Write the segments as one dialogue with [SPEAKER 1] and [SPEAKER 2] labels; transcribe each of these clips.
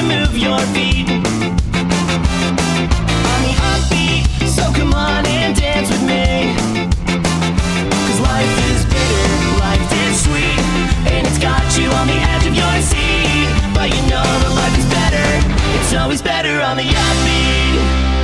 [SPEAKER 1] move your feet on the upbeat. So come on and dance with me. 'Cause life is bitter, life is sweet, and it's got you on the edge of your seat. But you know that life is better, it's always better on the upbeat.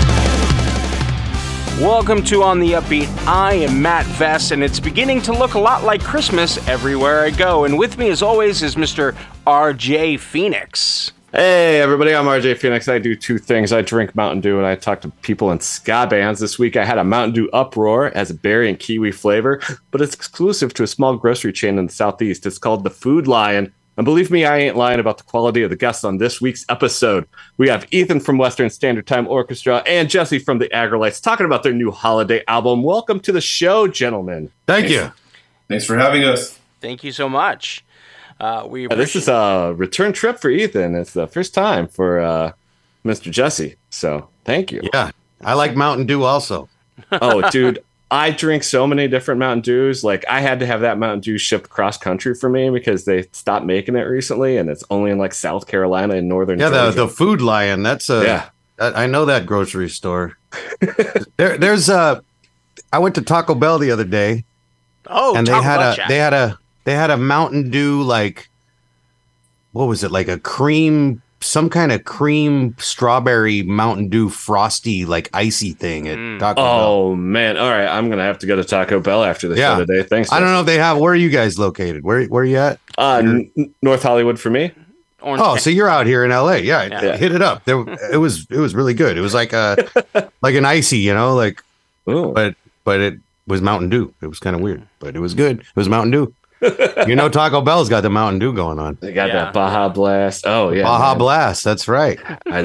[SPEAKER 2] Welcome to On the Upbeat. I am Matt Vess, and it's beginning to look a lot like Christmas everywhere I go. And with me, as always, is Mr. RJ Phoenix.
[SPEAKER 3] Hey everybody, I'm RJ Phoenix. I do two things. I drink Mountain Dew and I talk to people in ska bands. This week I had a Mountain Dew Uproar as a berry and kiwi flavor, but it's exclusive to a small grocery chain in the Southeast. It's called the Food Lion. And believe me, I ain't lying about the quality of the guests on this week's episode. We have Ethan from Western Standard Time Orchestra and Jesse from the Agrolites talking about their new holiday album. Welcome to the show, gentlemen.
[SPEAKER 4] Thank you.
[SPEAKER 5] Thanks for having us.
[SPEAKER 2] Thank you so much.
[SPEAKER 3] This is a return trip for Ethan. It's the first time for Mr. Jesse. So thank you.
[SPEAKER 4] Yeah, I like Mountain Dew also.
[SPEAKER 3] Oh, dude, I drink so many different Mountain Dews. Like, I had to have that Mountain Dew shipped cross country for me because they stopped making it recently, and it's only in like South Carolina and northern.
[SPEAKER 4] Yeah, the Food Lion. That's I know that grocery store. There's I went to Taco Bell the other day.
[SPEAKER 2] Oh,
[SPEAKER 4] and
[SPEAKER 2] Taco Bell chat.
[SPEAKER 4] they had a Mountain Dew, like, what was it, like a cream, some kind of cream strawberry Mountain Dew frosty, like icy thing at Taco Bell.
[SPEAKER 3] Oh man! All right, I'm gonna have to go to Taco Bell after the show today. Thanks.
[SPEAKER 4] I don't know if they have. Where are you guys located? Where are you at?
[SPEAKER 3] North Hollywood for me.
[SPEAKER 4] So you're out here in LA? Yeah. Hit it up. It was really good. It was like like an icy, like,
[SPEAKER 3] Ooh.
[SPEAKER 4] but it was Mountain Dew. It was kind of weird, but it was good. It was Mountain Dew. Taco Bell's got the Mountain Dew going on.
[SPEAKER 3] They got that Baja Blast. Oh yeah,
[SPEAKER 4] Baja Blast. That's right.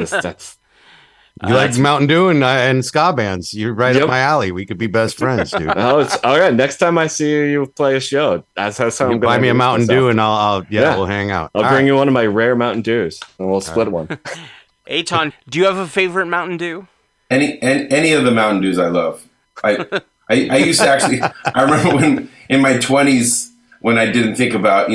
[SPEAKER 4] You like Mountain Dew and ska bands. You're right up my alley. We could be best friends, dude.
[SPEAKER 3] Oh, it's all right. Next time I see you play a show, that's how I'm
[SPEAKER 4] buy me a Mountain Dew and we'll hang out.
[SPEAKER 3] I'll bring you one of my rare Mountain Dews and we'll split one.
[SPEAKER 2] Eitan, do you have a favorite Mountain Dew?
[SPEAKER 5] Any of the Mountain Dews I love. I used to actually. I remember when in my 20s when I didn't think about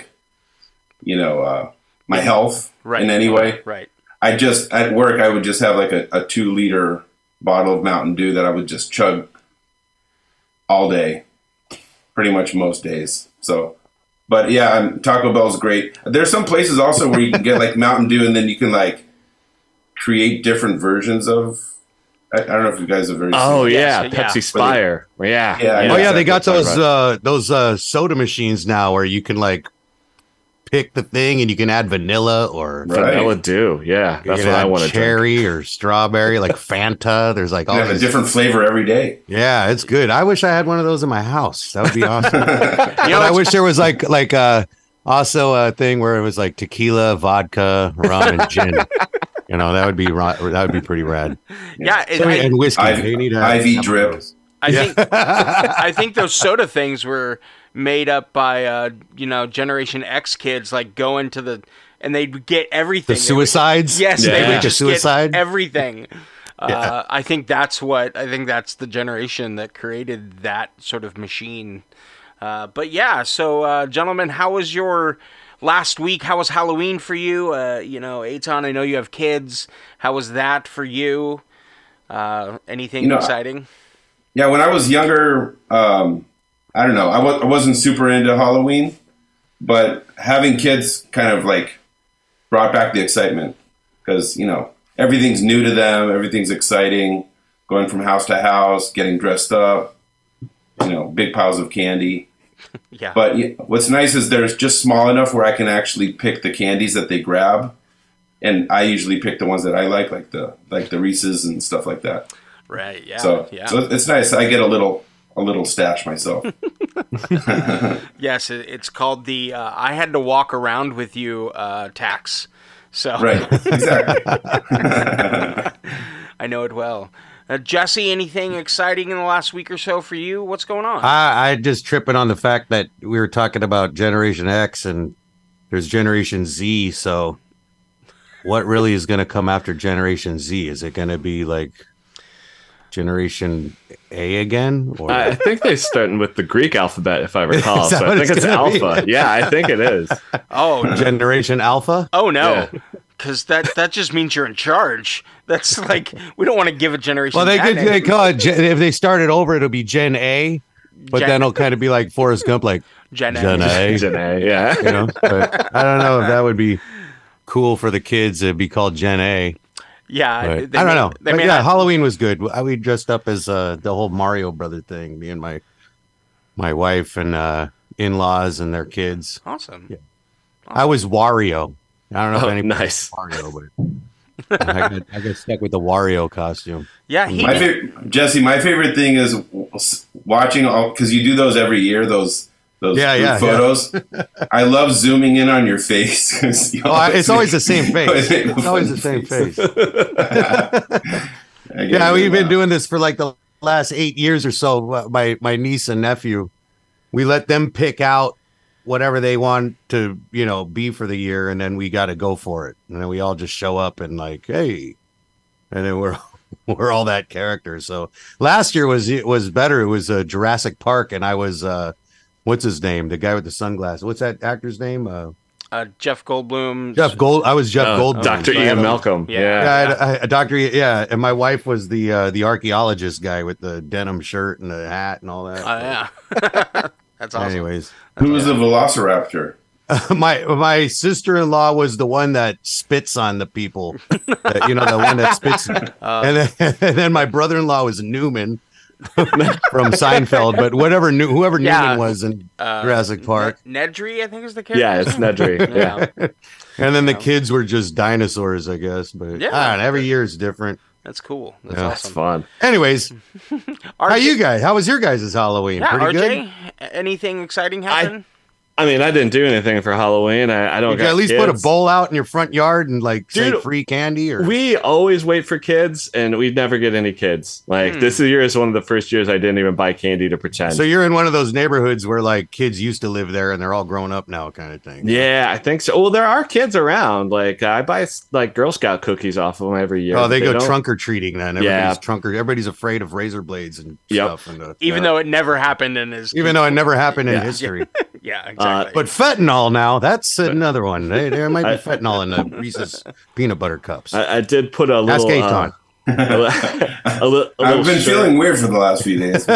[SPEAKER 5] my health in any way.
[SPEAKER 2] Right.
[SPEAKER 5] At work, I would just have like a 2-liter bottle of Mountain Dew that I would just chug all day, pretty much most days. So, but yeah, Taco Bell's great. There's some places also where you can get like Mountain Dew and then you can like create different versions of. I don't know if you guys have ever seen.
[SPEAKER 3] Oh yeah, Pepsi Spire. Yeah.
[SPEAKER 4] They got those soda machines now where you can like pick the thing and you can add vanilla or
[SPEAKER 3] vanilla Dew. Yeah, that's what I want to
[SPEAKER 4] cherry or strawberry, like Fanta. There's like all
[SPEAKER 5] have a different flavor every day.
[SPEAKER 4] Yeah, it's good. I wish I had one of those in my house. That would be awesome. I wish there was like also a thing where it was like tequila, vodka, rum, and gin. That would be pretty rad.
[SPEAKER 2] Yeah,
[SPEAKER 4] and whiskey. They need
[SPEAKER 5] IV drip.
[SPEAKER 2] I think those soda things were made up by Generation X kids, like going to and they'd get everything.
[SPEAKER 4] The suicides?
[SPEAKER 2] Yes, they would just
[SPEAKER 4] suicide?
[SPEAKER 2] get everything. I think that's the generation that created that sort of machine. But yeah, so gentlemen, how was your last week? How was Halloween for you? Eitan, I know you have kids. How was that for you? Anything exciting?
[SPEAKER 5] Yeah, when I was younger, I don't know. I wasn't super into Halloween, but having kids kind of like brought back the excitement because, everything's new to them. Everything's exciting. Going from house to house, getting dressed up, big piles of candy.
[SPEAKER 2] Yeah.
[SPEAKER 5] But what's nice is there's just small enough where I can actually pick the candies that they grab. And I usually pick the ones that I like the Reese's and stuff like that.
[SPEAKER 2] Right. Yeah.
[SPEAKER 5] So it's nice. I get a little stash myself.
[SPEAKER 2] Yes, it's called the I had to walk around with you tax. So
[SPEAKER 5] right, exactly.
[SPEAKER 2] I know it well. Jesse, anything exciting in the last week or so for you? What's going on?
[SPEAKER 4] I just tripping on the fact that we were talking about Generation X and there's Generation Z. So what really is going to come after Generation Z? Is it going to be like Generation A again? Or?
[SPEAKER 3] I think they're starting with the Greek alphabet, if I recall. So I think it's Alpha. Yeah, I think it is.
[SPEAKER 2] Oh,
[SPEAKER 4] Generation Alpha?
[SPEAKER 2] Oh, no. because that just means you're in charge. That's like, we don't want to give a generation.
[SPEAKER 4] Well, they
[SPEAKER 2] that
[SPEAKER 4] could
[SPEAKER 2] name.
[SPEAKER 4] they call it if they started over, it'll be Gen A, but then it'll kind of be like Forrest Gump, like
[SPEAKER 2] Gen A.
[SPEAKER 4] Gen A.
[SPEAKER 3] Gen A, yeah.
[SPEAKER 4] You know, but I don't know if that would be cool for the kids. It'd be called Gen A.
[SPEAKER 2] Yeah,
[SPEAKER 4] But
[SPEAKER 2] they
[SPEAKER 4] I don't
[SPEAKER 2] may-
[SPEAKER 4] know.
[SPEAKER 2] They
[SPEAKER 4] But
[SPEAKER 2] may
[SPEAKER 4] yeah,
[SPEAKER 2] not-
[SPEAKER 4] Halloween was good. We dressed up as the whole Mario Brother thing. Me and my wife and in-laws and their kids.
[SPEAKER 2] Awesome.
[SPEAKER 4] Yeah. I was Wario. I don't know if
[SPEAKER 3] Oh,
[SPEAKER 4] anybody
[SPEAKER 3] nice.
[SPEAKER 4] Mario, but I got stuck with the Wario costume.
[SPEAKER 2] Yeah, he.
[SPEAKER 5] Jesse, my favorite thing is watching all, because you do those every year. Those group photos. I love zooming in on your face.
[SPEAKER 4] It's always the same face. It's always the same face. Yeah, we've been doing this for like the last 8 years or so. My niece and nephew, we let them pick out whatever they want to, be for the year, and then we got to go for it. And then we all just show up and like, hey, and then we're all that character. So last year was better. It was Jurassic Park, and I was what's his name? The guy with the sunglasses. What's that actor's name?
[SPEAKER 2] Jeff Goldblum.
[SPEAKER 4] I was Jeff Goldblum.
[SPEAKER 3] Dr.
[SPEAKER 4] So I
[SPEAKER 3] Ian
[SPEAKER 4] had a-
[SPEAKER 3] Malcolm.
[SPEAKER 2] Yeah.
[SPEAKER 4] and my wife was the archaeologist guy with the denim shirt and the hat and all that.
[SPEAKER 2] Yeah. That's awesome.
[SPEAKER 4] Anyways,
[SPEAKER 5] Who was the Velociraptor?
[SPEAKER 4] my sister-in-law was the one that spits on the people. The one that spits. And then my brother-in-law was Newman from Seinfeld, but whoever Newman was in Jurassic Park.
[SPEAKER 2] Nedry, I think is the character.
[SPEAKER 3] Yeah, it's Nedry. Yeah.
[SPEAKER 4] And then the kids were just dinosaurs, I guess. But
[SPEAKER 2] Yeah.
[SPEAKER 4] I don't know, every year is different.
[SPEAKER 2] That's cool. That's
[SPEAKER 4] Yeah.
[SPEAKER 3] It's
[SPEAKER 2] awesome.
[SPEAKER 3] fun.
[SPEAKER 4] Anyways, how you guys? How was your guys' Halloween?
[SPEAKER 2] Yeah,
[SPEAKER 4] Pretty
[SPEAKER 2] RJ,
[SPEAKER 4] good.
[SPEAKER 2] anything exciting happen?
[SPEAKER 3] I mean, I didn't do anything for Halloween. I don't
[SPEAKER 4] Did you
[SPEAKER 3] got
[SPEAKER 4] at least put a
[SPEAKER 3] kids.
[SPEAKER 4] bowl out in your front yard and say
[SPEAKER 3] Dude,
[SPEAKER 4] free candy? Or
[SPEAKER 3] We always wait for kids, and we never get any kids. Like this year is one of the first years I didn't even buy candy to pretend.
[SPEAKER 4] so you're in one of those neighborhoods where like kids used to live there and they're all grown up now, kind of thing.
[SPEAKER 3] Yeah, I think so. Well, there are kids around. Like I buy like Girl Scout cookies off of them every year.
[SPEAKER 4] Oh, they go
[SPEAKER 3] don't-
[SPEAKER 4] trunk or treating then.
[SPEAKER 3] Yeah.
[SPEAKER 4] Everybody's afraid of razor blades and
[SPEAKER 3] Yep.
[SPEAKER 4] stuff. And
[SPEAKER 2] Even though it never happened in his.
[SPEAKER 4] even though it never happened in
[SPEAKER 3] Yeah.
[SPEAKER 4] history.
[SPEAKER 2] Yeah, exactly.
[SPEAKER 4] But fentanyl now, that's another one. There might be fentanyl in the Reese's peanut butter cups.
[SPEAKER 3] I did put a
[SPEAKER 4] Ask
[SPEAKER 3] little.
[SPEAKER 4] Aton.
[SPEAKER 3] a little
[SPEAKER 5] I've been
[SPEAKER 3] shirt.
[SPEAKER 5] feeling weird for the last few days.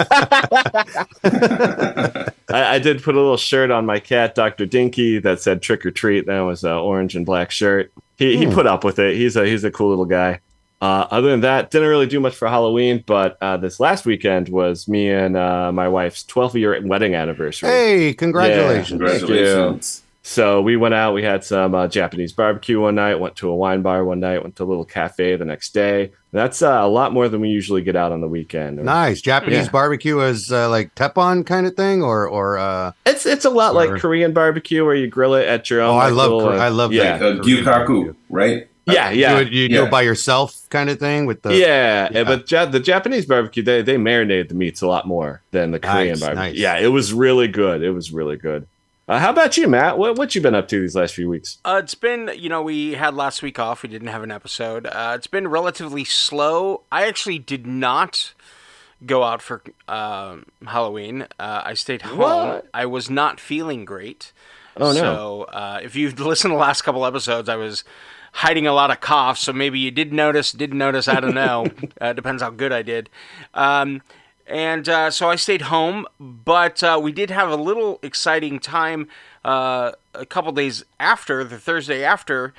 [SPEAKER 3] I did put a little shirt on my cat, Dr. Dinky, that said "Trick or Treat." That was an orange and black shirt. He put up with it. He's a cool little guy. Other than that, didn't really do much for Halloween. But this last weekend was me and my wife's 12-year wedding anniversary.
[SPEAKER 4] Hey, congratulations.
[SPEAKER 3] Yeah,
[SPEAKER 5] Congratulations.
[SPEAKER 3] So we went out. We had some Japanese barbecue one night. Went to a wine bar one night. Went to a little cafe the next day. That's a lot more than we usually get out on the weekend.
[SPEAKER 4] Nice. Japanese
[SPEAKER 3] Yeah.
[SPEAKER 4] barbecue is like teppon kind of thing or
[SPEAKER 3] It's a lot
[SPEAKER 4] Or-
[SPEAKER 3] like Korean barbecue where you grill it at your own.
[SPEAKER 4] Oh, I
[SPEAKER 3] like,
[SPEAKER 4] love
[SPEAKER 3] little,
[SPEAKER 4] I love
[SPEAKER 3] yeah.
[SPEAKER 4] that.
[SPEAKER 5] Gyukaku, right?
[SPEAKER 3] Yeah,
[SPEAKER 4] You
[SPEAKER 3] yeah.
[SPEAKER 4] do
[SPEAKER 5] Yeah.
[SPEAKER 4] it by yourself kind of thing with the
[SPEAKER 3] Yeah,
[SPEAKER 4] Yeah.
[SPEAKER 3] but the Japanese barbecue, they marinate the meats a lot more than the Korean
[SPEAKER 4] Nice,
[SPEAKER 3] barbecue.
[SPEAKER 4] nice.
[SPEAKER 3] Yeah, it was really good. It was really good. How about you, Matt? What you been up to these last few weeks?
[SPEAKER 2] It's been, we had last week off. We didn't have an episode. It's been relatively slow. I actually did not go out for Halloween. I stayed home.
[SPEAKER 3] What?
[SPEAKER 2] I was not feeling great.
[SPEAKER 3] Oh, no.
[SPEAKER 2] So if you've listened to the last couple episodes, I was hiding a lot of coughs. So maybe you didn't notice. I don't know. Depends how good I did. So I stayed home, but we did have a little exciting time a couple days after, the Thursday after.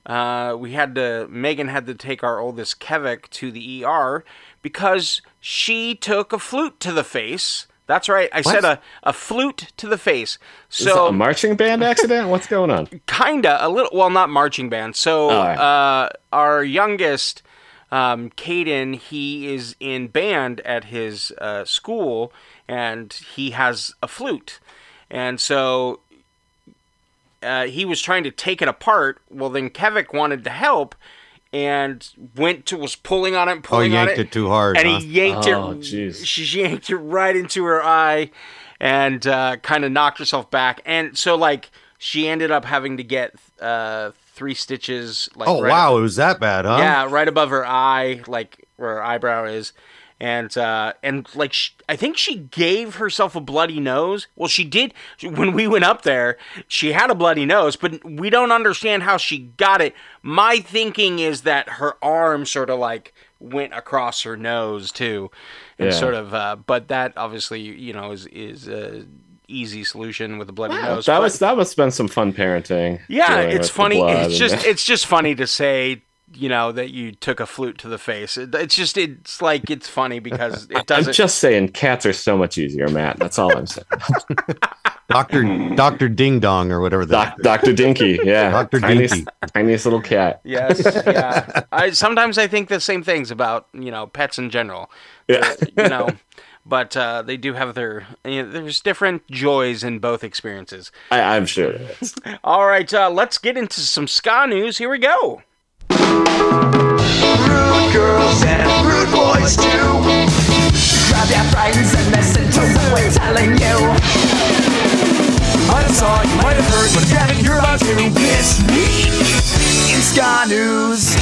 [SPEAKER 2] Megan had to take our oldest Kevik to the ER because she took a flute to the face. That's right. I said a flute to the face.
[SPEAKER 3] Is it
[SPEAKER 2] So
[SPEAKER 3] a marching band accident? What's going on?
[SPEAKER 2] kinda a little. Well, not marching band. So
[SPEAKER 3] all right.
[SPEAKER 2] our youngest, Caden, he is in band at his school, and he has a flute, and so he was trying to take it apart. Well, then Kevik wanted to help, and was pulling on it, pulling on
[SPEAKER 4] yanked it too hard,
[SPEAKER 2] and
[SPEAKER 4] huh?
[SPEAKER 2] he yanked
[SPEAKER 3] Oh,
[SPEAKER 2] it.
[SPEAKER 3] jeez.
[SPEAKER 2] She yanked it right into her eye, and kind of knocked herself back. And so, like, she ended up having to get 3 stitches. Like,
[SPEAKER 4] Oh
[SPEAKER 2] right
[SPEAKER 4] wow, it was that bad, huh?
[SPEAKER 2] yeah, right above her eye, like where her eyebrow is. and like I think she gave herself a bloody nose. Well, she did when we went up there. She had a bloody nose, but we don't understand how she got it. My thinking is that her arm sort of like went across her nose too, and sort of. But that obviously, is a easy solution with a bloody nose.
[SPEAKER 3] That must have been some fun parenting.
[SPEAKER 2] Yeah, it's funny. It's just funny to say. That you took a flute to the face. It's funny because it doesn't.
[SPEAKER 3] I'm just saying, cats are so much easier, Matt. That's all I'm saying.
[SPEAKER 4] Dr. Ding Dong or whatever that.
[SPEAKER 3] Dr. Dinky, yeah.
[SPEAKER 4] Dr. Dinky.
[SPEAKER 3] Tiniest little cat.
[SPEAKER 2] Yes, yeah. Sometimes I think the same things about, pets in general.
[SPEAKER 3] Yeah.
[SPEAKER 2] But they do have there's different joys in both experiences.
[SPEAKER 3] I'm sure it is.
[SPEAKER 2] All right, let's get into some ska news. Here we go.
[SPEAKER 1] Rude girls and rude boys too. Grab your friends and listen to what we're telling you. Might have saw, you might have heard, but if you haven't, you're about to. This week in ska news.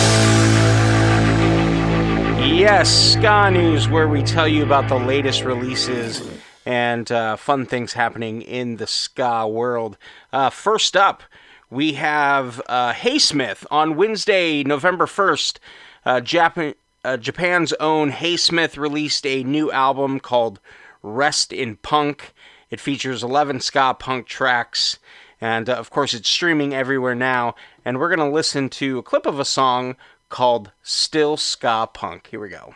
[SPEAKER 2] Yes, ska news, where we tell you about the latest releases and fun things happening in the ska world. First up, we have Hey Smith on Wednesday, November 1st. Japan's own Hey Smith released a new album called Rest in Punk. It features 11 ska punk tracks, and of course it's streaming everywhere now. And we're going to listen to a clip of a song called Still Ska Punk. Here we go.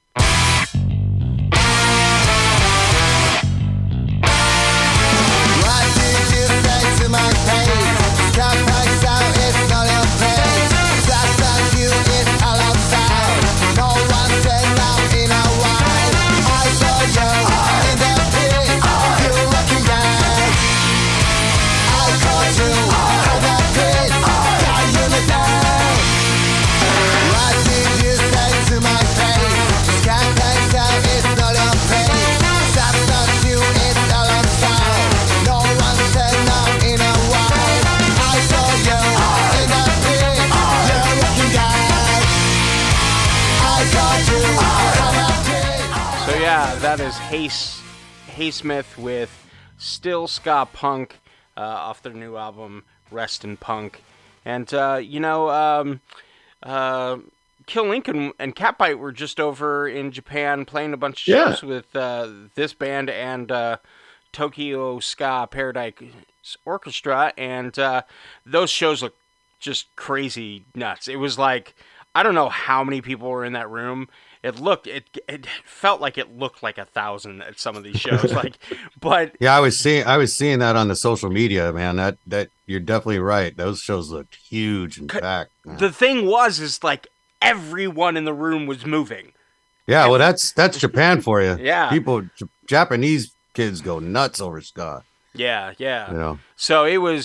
[SPEAKER 6] What did you say to my face? Stop right now, it's not your place. That's not you, it's all outside. No one said now in a while. I saw you in the pit, you looking back. I caught you in the pit, got you in the dark. What did you say to my face? Can't tell, it's not your place. That's not you, it's all outside. No one said now in a while. I saw you in the pit, you're looking back. I got you in the pit.
[SPEAKER 2] So yeah, that is Hey Smith with Still Ska Punk off their new album Rest in Punk. And Kill Link and Catbite were just over in Japan playing a bunch of shows with this band and Tokyo Ska Paradise Orchestra, and those shows look just crazy nuts. It was like, I don't know how many people were in that room. It felt like it looked like 1,000 at some of these shows. But
[SPEAKER 4] yeah, I was seeing that on the social media, man. That you're definitely right. Those shows looked huge and packed.
[SPEAKER 2] The thing is like everyone in the room was moving.
[SPEAKER 4] Yeah, well, that's Japan for you.
[SPEAKER 2] Yeah,
[SPEAKER 4] Japanese kids go nuts over ska.
[SPEAKER 2] Yeah. So it was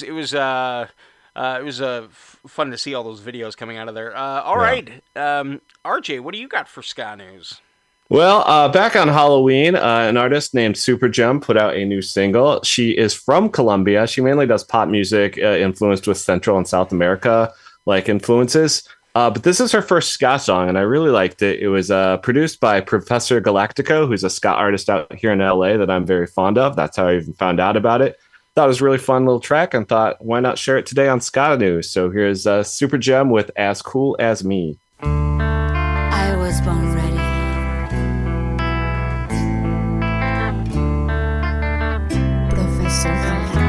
[SPEAKER 2] fun to see all those videos coming out of there. All right, RJ, what do you got for ska news?
[SPEAKER 3] Well, back on Halloween, an artist named Super Gem put out a new single. She is from Colombia. She mainly does pop music influenced with Central and South America influences. But this is her first ska song, and I really liked it. It was produced by Professor Galactico, who's a ska artist out here in LA that I'm very fond of. That's how I even found out about it. Thought it was a really fun little track and thought, why not share it today on Ska News? So here's Super Gem with As Cool As Me.
[SPEAKER 7] I was born ready. Professor Galactico.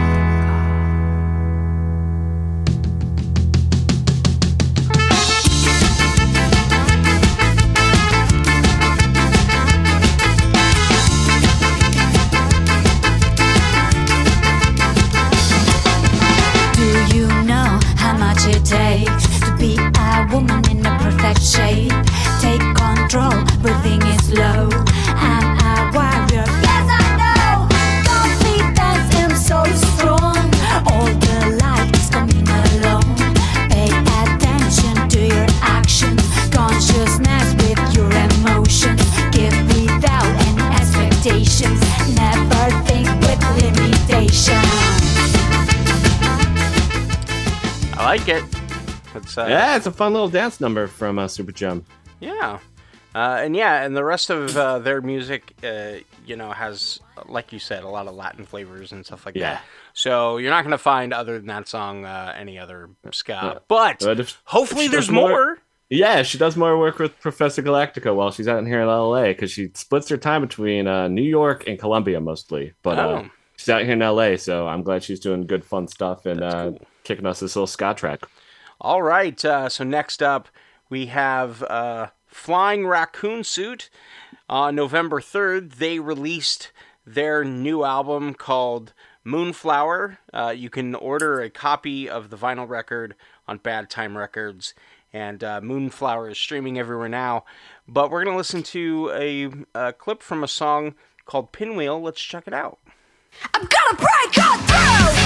[SPEAKER 7] Do you know how much it takes to be a woman in a perfect shape? Take control, breathing is low. I'm a warrior, yes I know. Confidence am so strong. All the light is coming along. Pay attention to your actions. Consciousness with your emotions. Give without any expectations. Never think with limitations.
[SPEAKER 2] I like it.
[SPEAKER 3] It's a fun little dance number from Super Gem.
[SPEAKER 2] Yeah. And the rest of their music, has, like you said, a lot of Latin flavors and stuff like that. So you're not going to find, other than that song, any other ska. But hopefully there's more.
[SPEAKER 3] Yeah, she does more work with Professor Galactica while she's out here in LA, because she splits her time between New York and Colombia mostly. But she's out here in LA, so I'm glad she's doing good, fun stuff and
[SPEAKER 2] cool.
[SPEAKER 3] kicking us this little ska track.
[SPEAKER 2] All right. So next up, we have Flying Raccoon Suit. On November 3rd, they released their new album called Moonflower. You can order a copy of the vinyl record on Bad Time Records. And Moonflower is streaming everywhere now. But we're going to listen to a clip from a song called Pinwheel. Let's check it out.
[SPEAKER 7] I'm gonna break on through!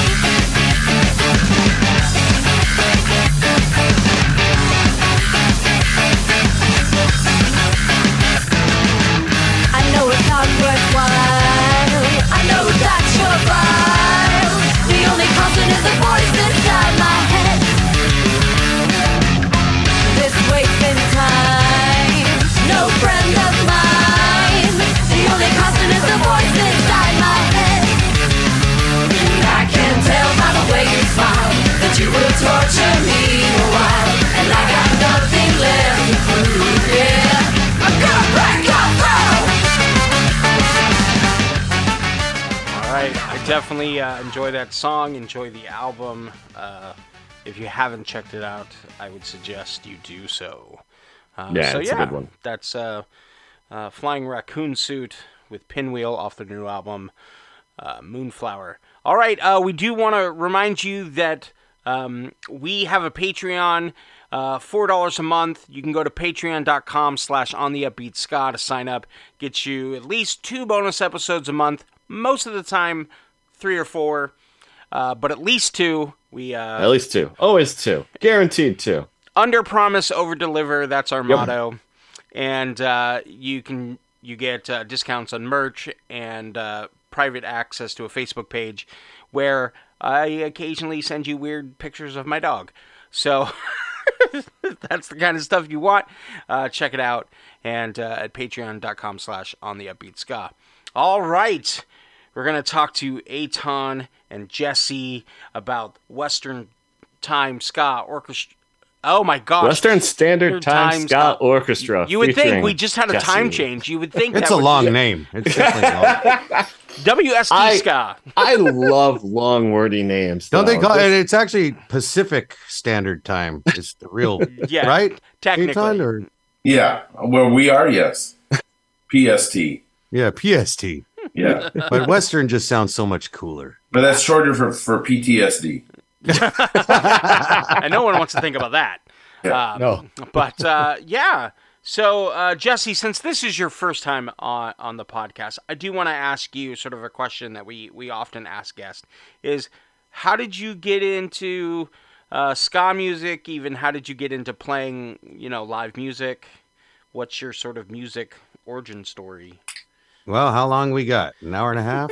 [SPEAKER 7] I know it's not worthwhile. I know that you're vile. The only constant is the voice inside my head. This wasting time, no friend of mine. The only constant is the voice inside my head. And I can tell by the way you smile that you will torture me a while. And I got nothing left to prove, yeah. I'm gonna break your throat.
[SPEAKER 2] All right. I definitely enjoy that song, enjoy the album. If you haven't checked it out, I would suggest you do so.
[SPEAKER 3] It's a good one.
[SPEAKER 2] That's Flying Raccoon Suit with Pinwheel off the new album, Moonflower. All right, we do want to remind you that we have a Patreon, $4 a month. You can go to patreon.com/ontheupbeatska to sign up. Gets you at least 2 bonus episodes a month. Most of the time, 3 or 4, but at least 2.
[SPEAKER 3] At least 2. Always 2. Guaranteed 2.
[SPEAKER 2] Under promise, over deliver. That's our motto. And you get discounts on merch and private access to a Facebook page where I occasionally send you weird pictures of my dog. So if that's the kind of stuff you want, check it out. And at patreon.com/ontheupbeatska. All right. We're going to talk to Eitan and Jesse about Western Time Ska Orchestra. Oh my gosh.
[SPEAKER 3] Western Standard Time Ska Orchestra.
[SPEAKER 2] You would think
[SPEAKER 3] featuring
[SPEAKER 2] we just had a
[SPEAKER 3] Jesse.
[SPEAKER 2] time change. You would think
[SPEAKER 4] It's
[SPEAKER 2] that
[SPEAKER 4] a
[SPEAKER 2] would
[SPEAKER 4] long
[SPEAKER 2] be
[SPEAKER 4] name. It's definitely long.
[SPEAKER 2] WST Ska.
[SPEAKER 3] I love long, wordy names.
[SPEAKER 4] Don't they
[SPEAKER 3] though.
[SPEAKER 4] call it? It's actually Pacific Standard Time. It's the real,
[SPEAKER 2] Yeah,
[SPEAKER 4] right?
[SPEAKER 2] technically.
[SPEAKER 4] Eitan, or
[SPEAKER 5] Yeah, where we are, yes. PST.
[SPEAKER 4] yeah, PST.
[SPEAKER 5] Yeah,
[SPEAKER 4] But Western just sounds so much cooler.
[SPEAKER 5] but that's shorter for PTSD.
[SPEAKER 2] And no one wants to think about that.
[SPEAKER 4] No.
[SPEAKER 2] But So Jesse, since this is your first time on the podcast, I do want to ask you sort of a question that we often ask guests: is how did you get into ska music? Even how did you get into playing, live music? What's your sort of music origin story?
[SPEAKER 4] Well, how long we got? An hour and a half?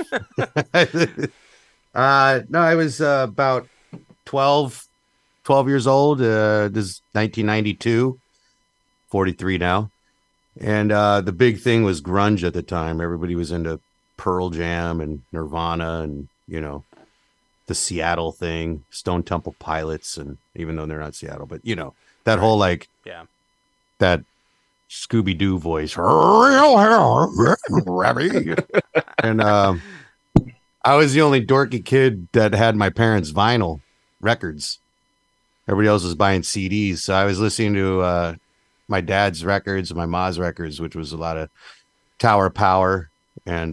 [SPEAKER 4] No, I was about 12 years old. This is 1992, 43 now. And the big thing was grunge at the time. Everybody was into Pearl Jam and Nirvana and, the Seattle thing, Stone Temple Pilots. And even though they're not Seattle, but, that whole that Scooby-Doo voice. And I was the only dorky kid that had my parents' vinyl records. Everybody else was buying CDs. So I was listening to my dad's records, my mom's records, which was a lot of Tower Power and,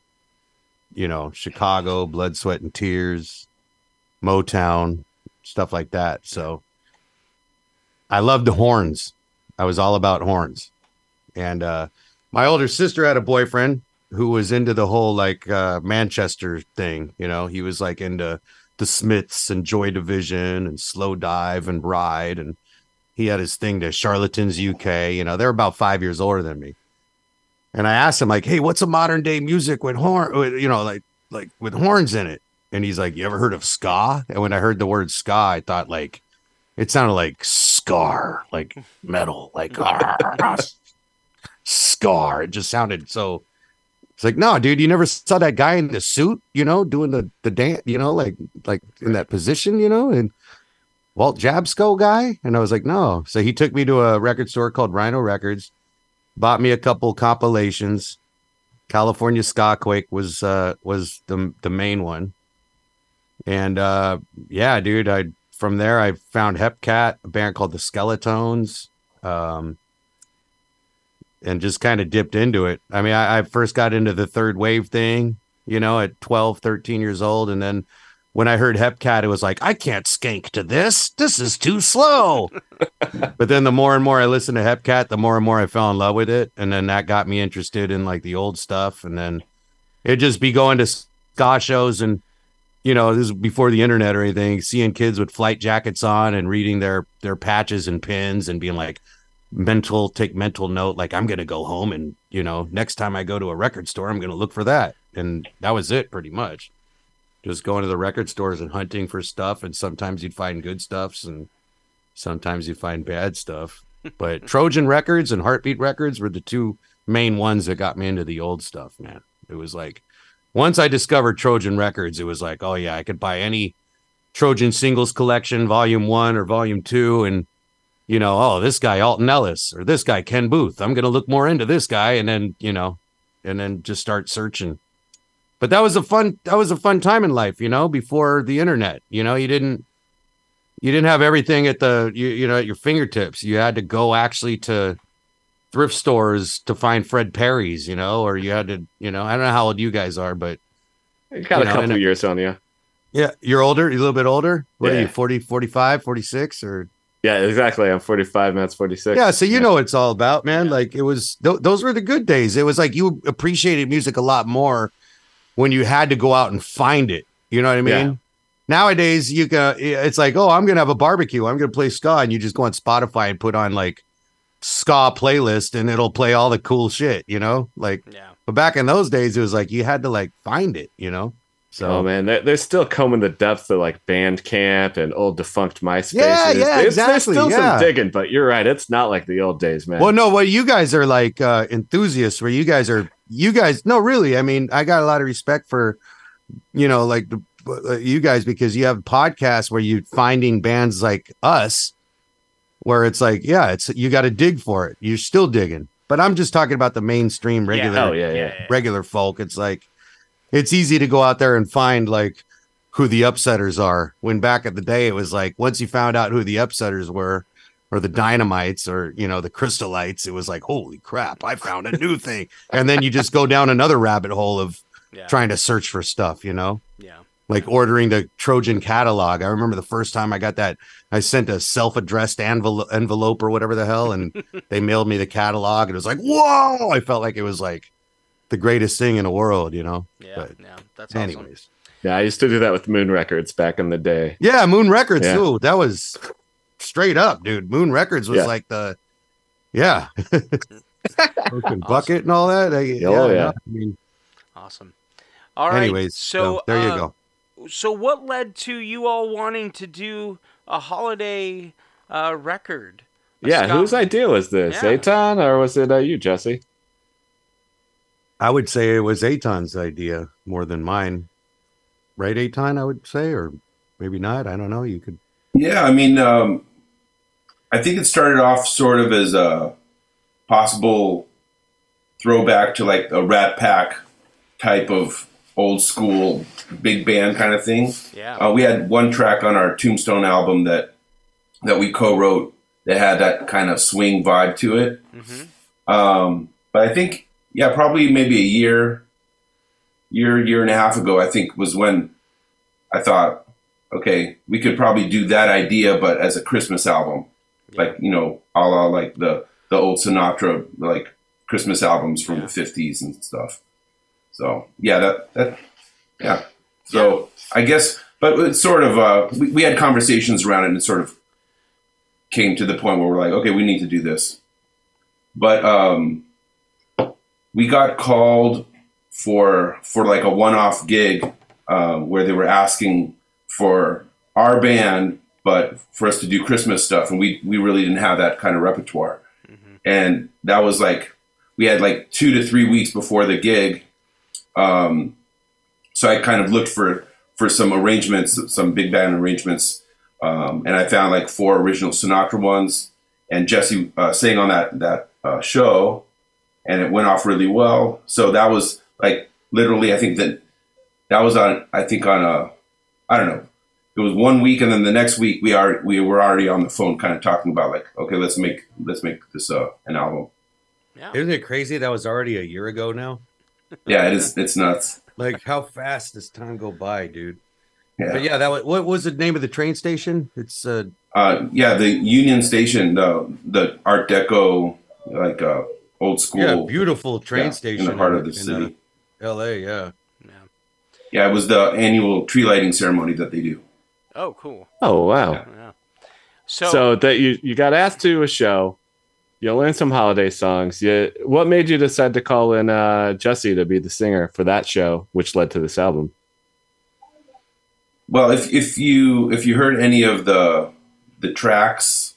[SPEAKER 4] Chicago, Blood, Sweat, and Tears, Motown, stuff like that. So I loved the horns. I was all about horns. And my older sister had a boyfriend who was into the whole Manchester thing. He was into the Smiths and Joy Division and Slow Dive and Ride. And he had his thing to Charlatans UK. They're about 5 years older than me. And I asked him hey, what's a modern day music with horn, like with horns in it? And he's like, you ever heard of ska? And when I heard the word ska, I thought it sounded like scar, like metal, like Scar. It just sounded so. It's like, no, dude, you never saw that guy in the suit, doing the dance, like in that position, and Walt Jabsco guy. And I was like, no. So he took me to a record store called Rhino Records, bought me a couple compilations. California Ska Quake was the main one. And yeah, dude, from there I found Hepcat, a band called the Skeletones. And just kind of dipped into it. I mean, I first got into the third wave thing, at 12, 13 years old. And then when I heard Hepcat, it was like, I can't skank to this. This is too slow. But then the more and more I listened to Hepcat, the more and more I fell in love with it. And then that got me interested in like the old stuff. And then it'd just be going to ska shows and, this is before the internet or anything, seeing kids with flight jackets on and reading their patches and pins and being like, take mental note, like I'm gonna go home and next time I go to a record store I'm gonna look for that. And that was it, pretty much just going to the record stores and hunting for stuff. And sometimes you'd find good stuffs and sometimes you find bad stuff, but Trojan Records and Heartbeat Records were the two main ones that got me into the old stuff, man. It was like once I discovered Trojan Records, it was like, oh yeah, I could buy any Trojan singles collection, volume 1 or volume 2, and oh, this guy Alton Ellis or this guy Ken Booth, I'm going to look more into this guy. And then, and then just start searching. But that was a fun time in life, before the internet. You didn't have everything at at your fingertips. You had to go actually to thrift stores to find Fred Perry's, or you had to, I don't know how old you guys are, but
[SPEAKER 3] You got a couple of years on you.
[SPEAKER 4] Yeah. You're older, you're a little bit older. What
[SPEAKER 3] Yeah.
[SPEAKER 4] are you, 40, 45, 46 or?
[SPEAKER 3] Yeah, exactly. I'm 45, Matt's 46.
[SPEAKER 4] Yeah, so you know what it's all about, man. Like it was, those were the good days. It was like you appreciated music a lot more when you had to go out and find it. You know what I mean?
[SPEAKER 3] Yeah.
[SPEAKER 4] Nowadays, it's like, oh, I'm gonna have a barbecue. I'm gonna play ska, and you just go on Spotify and put on like ska playlist, and it'll play all the cool shit. Like.
[SPEAKER 2] Yeah.
[SPEAKER 4] But back in those days, it was like you had to like find it. So
[SPEAKER 3] Oh man, they're still combing the depths of like Bandcamp and old defunct MySpace.
[SPEAKER 4] Yeah,
[SPEAKER 3] There's
[SPEAKER 4] exactly,
[SPEAKER 3] still
[SPEAKER 4] yeah.
[SPEAKER 3] some digging, but you're right. It's not like the old days, man.
[SPEAKER 4] Well, no, well, you guys are like enthusiasts where you guys, no, really. I mean, I got a lot of respect for, like you guys, because you have podcasts where you finding bands like us where it's like, yeah, you got to dig for it. You're still digging, but I'm just talking about the mainstream regular,
[SPEAKER 3] Oh, yeah.
[SPEAKER 4] regular folk. It's like, it's easy to go out there and find like who the upsetters are. When back in the day, it was like, once you found out who the upsetters were, or the Dynamites, or, the Crystalites, it was like, holy crap, I found a new thing. And then you just go down another rabbit hole of trying to search for stuff,
[SPEAKER 2] Yeah.
[SPEAKER 4] like ordering the Trojan catalog. I remember the first time I got that, I sent a self-addressed envelope or whatever the hell, and they mailed me the catalog. And it was like, whoa, I felt like it was like the greatest thing in the world,
[SPEAKER 2] Yeah.
[SPEAKER 4] But
[SPEAKER 2] Yeah. That's awesome.
[SPEAKER 4] anyways.
[SPEAKER 3] Yeah, I used to do that with Moon Records back in the day.
[SPEAKER 4] Yeah, Moon Records,
[SPEAKER 3] Yeah.
[SPEAKER 4] too. That was straight up, dude. Moon Records was
[SPEAKER 3] Yeah.
[SPEAKER 4] like Broken Bucket and all that.
[SPEAKER 3] Yeah.
[SPEAKER 4] I mean,
[SPEAKER 2] Awesome. All right.
[SPEAKER 4] anyways,
[SPEAKER 2] so
[SPEAKER 4] there you go.
[SPEAKER 2] So what led to you all wanting to do a holiday record?
[SPEAKER 3] Yeah,
[SPEAKER 2] Scott-
[SPEAKER 3] whose idea was this?
[SPEAKER 2] Yeah.
[SPEAKER 3] Eitan, or was it you, Jesse?
[SPEAKER 4] I would say it was Eitan's idea more than mine. Right, Eitan, I would say, or maybe not. I don't know. You could.
[SPEAKER 5] Yeah, I mean, I think it started off sort of as a possible throwback to like a Rat Pack type of old school big band kind of thing.
[SPEAKER 2] Yeah.
[SPEAKER 5] We had one track on our Tombstone album that we co-wrote that had that kind of swing vibe to it. But I think, yeah, probably maybe a year and a half ago, I think was when I thought, okay, we could probably do that idea, but as a Christmas album, like, a la like the old Sinatra, like Christmas albums from the 50s and stuff. So yeah, yeah. So I guess, but it's sort of, we had conversations around it and it sort of came to the point where we're like, okay, we need to do this. But we got called for like a one-off gig where they were asking for our band, but for us to do Christmas stuff. And we really didn't have that kind of repertoire. And that was like we had like 2 to 3 weeks before the gig. So I kind of looked for some arrangements, some big band arrangements. And I found like 4 original Sinatra ones, and Jesse sang on that show, and it went off really well. So that was like literally, I think that was on I don't know. It was 1 week, and then the next week we were already on the phone, kind of talking about like, okay, let's make this an album.
[SPEAKER 2] Yeah.
[SPEAKER 4] Isn't it crazy that was already a year ago now?
[SPEAKER 5] Yeah, it is. It's nuts.
[SPEAKER 4] Like, how fast does time go by, dude?
[SPEAKER 5] Yeah.
[SPEAKER 4] But yeah, what was the name of the train station? It's
[SPEAKER 5] the Union Station, the Art Deco, like old school.
[SPEAKER 4] beautiful train station
[SPEAKER 5] in the heart of the city.
[SPEAKER 4] L.A. Yeah.
[SPEAKER 5] Yeah, it was the annual tree lighting ceremony that they do.
[SPEAKER 2] Oh, cool.
[SPEAKER 3] Oh, wow.
[SPEAKER 2] Yeah.
[SPEAKER 3] So that you got asked to do a show, you learned some holiday songs. What made you decide to call in Jesse to be the singer for that show, which led to this album?
[SPEAKER 5] Well, if you heard any of the tracks,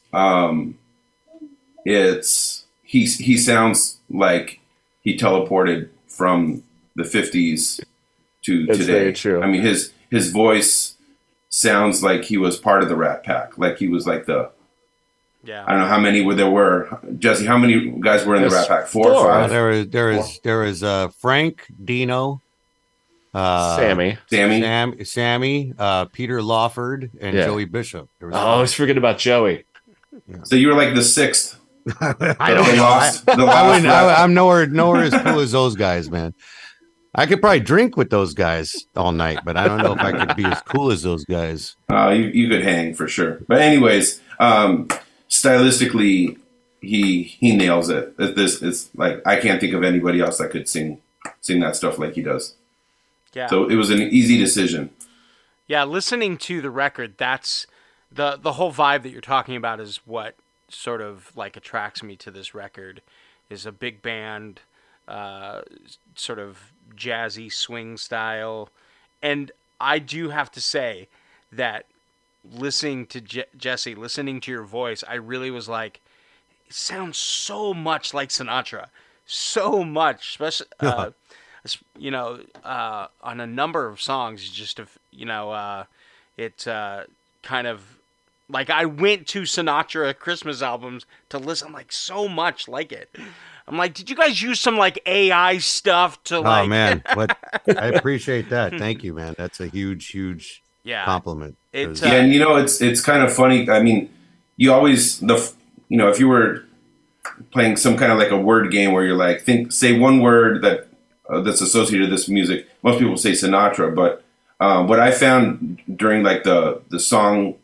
[SPEAKER 5] he sounds like he teleported from the 50s to
[SPEAKER 3] That's
[SPEAKER 5] today.
[SPEAKER 3] very true.
[SPEAKER 5] I mean, his voice sounds like he was part of the Rat Pack, like he was like I don't know how many there were. Jesse, how many guys were in the Rat Pack? 4 or 5?
[SPEAKER 4] There was Frank, Dino,
[SPEAKER 3] Sammy,
[SPEAKER 4] Peter Lawford, and Joey Bishop.
[SPEAKER 3] I always forget about Joey.
[SPEAKER 5] So you were like the 6th.
[SPEAKER 4] I don't know. I'm nowhere as cool as those guys, man. I could probably drink with those guys all night, but I don't know if I could be as cool as those guys.
[SPEAKER 5] You could hang for sure. But anyways, stylistically, he nails it. It's like I can't think of anybody else that could sing that stuff like he does.
[SPEAKER 2] Yeah.
[SPEAKER 5] So it was an easy decision.
[SPEAKER 2] Yeah, listening to the record, that's the whole vibe that you're talking about is what sort of like attracts me to this record, is a big band, sort of jazzy swing style. And I do have to say that listening to Jesse, listening to your voice, I really was like, it sounds so much like Sinatra. So much, especially, on a number of songs, just, it kind of, like, I went to Sinatra Christmas albums to listen, like, so much like it. I'm like, did you guys use some, like, AI stuff to, like...
[SPEAKER 4] Oh, man. I appreciate that. Thank you, man. That's a huge compliment.
[SPEAKER 5] And, it's kind of funny. I mean, you always, if you were playing some kind of, like, a word game where you're like, say one word that's associated with this music, most people say Sinatra, but what I found during, like, the song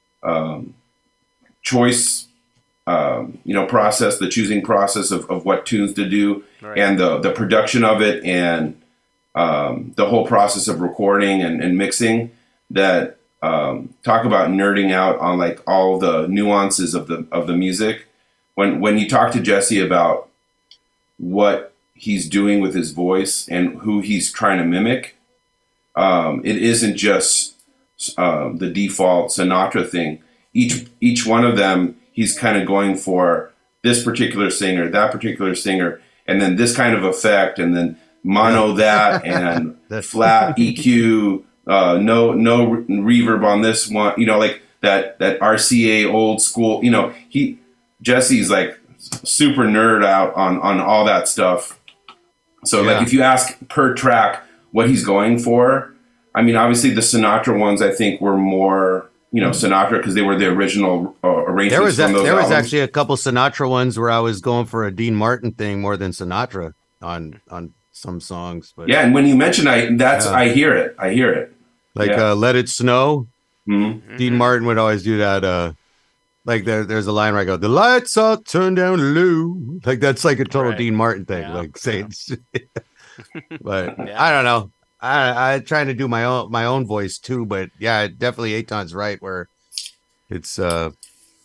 [SPEAKER 5] choice, process, the choosing process of what tunes to do, right, and the production of it, and the whole process of recording and mixing, that talk about nerding out on like all the nuances of the music. When you talk to Jesse about what he's doing with his voice and who he's trying to mimic, it isn't just the default Sinatra thing. Each one of them, he's kind of going for this particular singer, that particular singer, and then this kind of effect, and then mono that, and flat EQ, no reverb on this one, like that RCA old school. Jesse's like super nerd out on all that stuff. So like if you ask per track what he's going for, I mean, obviously the Sinatra ones I think were more, Sinatra, because they were the original arrangements. There was
[SPEAKER 4] actually a couple Sinatra ones where I was going for a Dean Martin thing more than Sinatra on some songs. But
[SPEAKER 5] yeah, and when you mention I hear it.
[SPEAKER 4] Like Let It Snow.
[SPEAKER 5] Mm-hmm.
[SPEAKER 4] Dean Martin would always do that. Like there's a line where I go, the lights are turned down low. Like that's like a total Dean Martin thing. Yeah. Like say it's but I don't know. I trying to do my own voice too, but yeah, definitely Eitan's right where it's there's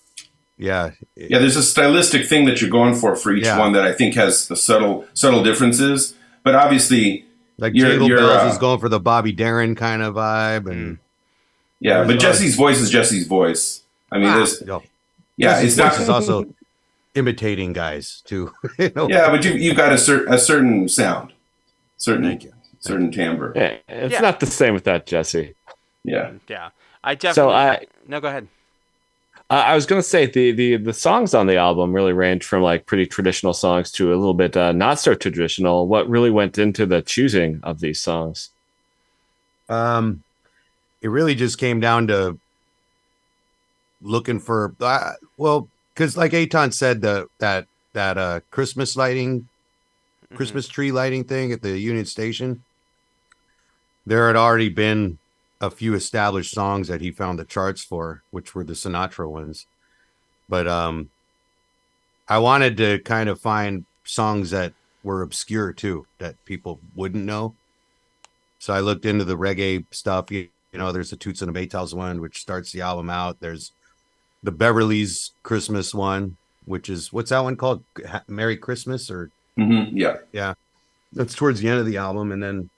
[SPEAKER 5] a stylistic thing that you're going for each one that I think has the subtle differences, but obviously
[SPEAKER 4] like Jingle Bells is going for the Bobby Darin kind of vibe, and
[SPEAKER 5] but Jesse's voice is Jesse's voice. I mean, it's not.
[SPEAKER 4] Is also imitating guys too. You know?
[SPEAKER 5] Yeah, but you've got a certain sound,
[SPEAKER 4] Thank you.
[SPEAKER 5] certain timbre.
[SPEAKER 3] Yeah, it's
[SPEAKER 2] Yeah.
[SPEAKER 3] not the same with that, Jesse.
[SPEAKER 5] Yeah.
[SPEAKER 2] Yeah, I definitely. No, go ahead.
[SPEAKER 3] I was gonna say the songs on the album really range from like pretty traditional songs to a little bit not so traditional. What really went into the choosing of these songs?
[SPEAKER 4] It really just came down to looking for because like Eitan said, that Christmas lighting, Christmas tree lighting thing at the Union Station, there had already been a few established songs that he found the charts for, which were the Sinatra ones. But I wanted to kind of find songs that were obscure too, that people wouldn't know. So I looked into the reggae stuff. You know, there's the Toots and the Maytals one, which starts the album out. There's the Beverly's Christmas one, which is, what's that one called? Merry Christmas or
[SPEAKER 5] Yeah.
[SPEAKER 4] that's towards the end of the album. And then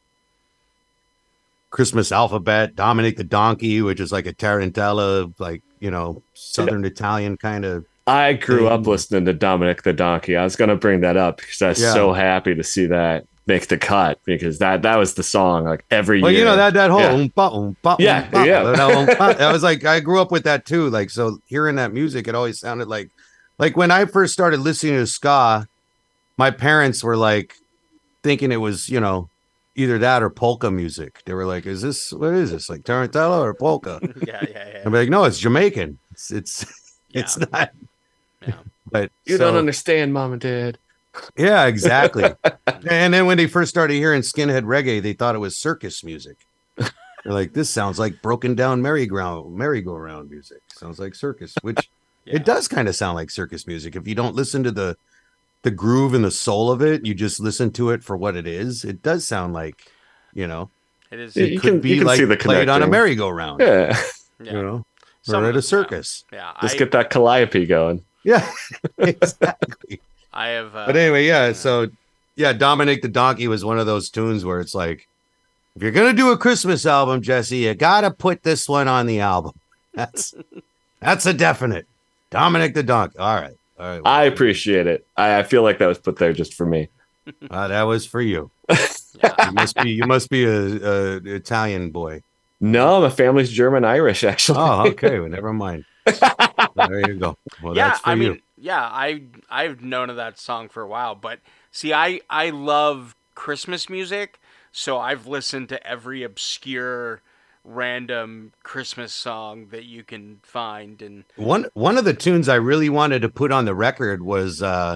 [SPEAKER 4] Christmas Alphabet, Dominic the Donkey, which is like a tarantella, like, you know, Southern Italian kind of.
[SPEAKER 3] I grew up listening to Dominic the Donkey. I was gonna bring that up because I was so happy to see that make the cut because that was the song like every year.
[SPEAKER 4] Well, you know that whole
[SPEAKER 3] Yeah.
[SPEAKER 4] that was like, I grew up with that too. Like, so hearing that music, it always sounded like when I first started listening to ska, my parents were like thinking it was, you know, either that or polka music. They were like, what is this? Like tarantella or polka?
[SPEAKER 2] Yeah.
[SPEAKER 4] I'm like, no, it's Jamaican. It's not.
[SPEAKER 2] Yeah.
[SPEAKER 4] But
[SPEAKER 3] You don't understand, Mom and Dad.
[SPEAKER 4] Yeah, exactly. And then when they first started hearing skinhead reggae, they thought it was circus music. They're like, this sounds like broken down merry-go-round music. Sounds like circus, which it does kind of sound like circus music. If you don't listen to the groove and the soul of it, you just listen to it for what it is. It does sound like, you know,
[SPEAKER 2] It is.
[SPEAKER 3] You
[SPEAKER 4] could
[SPEAKER 3] can
[SPEAKER 4] be like
[SPEAKER 3] see the
[SPEAKER 4] played on a
[SPEAKER 3] connecting.
[SPEAKER 4] merry-go-round.
[SPEAKER 3] Yeah,
[SPEAKER 2] Yeah.
[SPEAKER 4] You know,
[SPEAKER 2] Some
[SPEAKER 4] or
[SPEAKER 2] of
[SPEAKER 4] at a
[SPEAKER 2] it,
[SPEAKER 4] circus.
[SPEAKER 2] Yeah.
[SPEAKER 3] let's get that calliope going.
[SPEAKER 4] Yeah, exactly.
[SPEAKER 2] I have.
[SPEAKER 4] But anyway, so Dominic the Donkey was one of those tunes where it's like, if you're gonna do a Christmas album, Jesse, you gotta put this one on the album. That's a definite. Dominic the Donkey. All right. Well,
[SPEAKER 3] I appreciate it. I feel like that was put there just for me.
[SPEAKER 4] that was for you.
[SPEAKER 2] Yeah.
[SPEAKER 4] You must be a Italian boy.
[SPEAKER 3] No, my family's German Irish actually.
[SPEAKER 4] Oh, okay. Well, never mind. There you go. Well,
[SPEAKER 2] Yeah,
[SPEAKER 4] that's for
[SPEAKER 2] I
[SPEAKER 4] you.
[SPEAKER 2] mean, I've known of that song for a while, but see, I love Christmas music, so I've listened to every obscure, random Christmas song that you can find, and
[SPEAKER 4] One of the tunes I really wanted to put on the record was the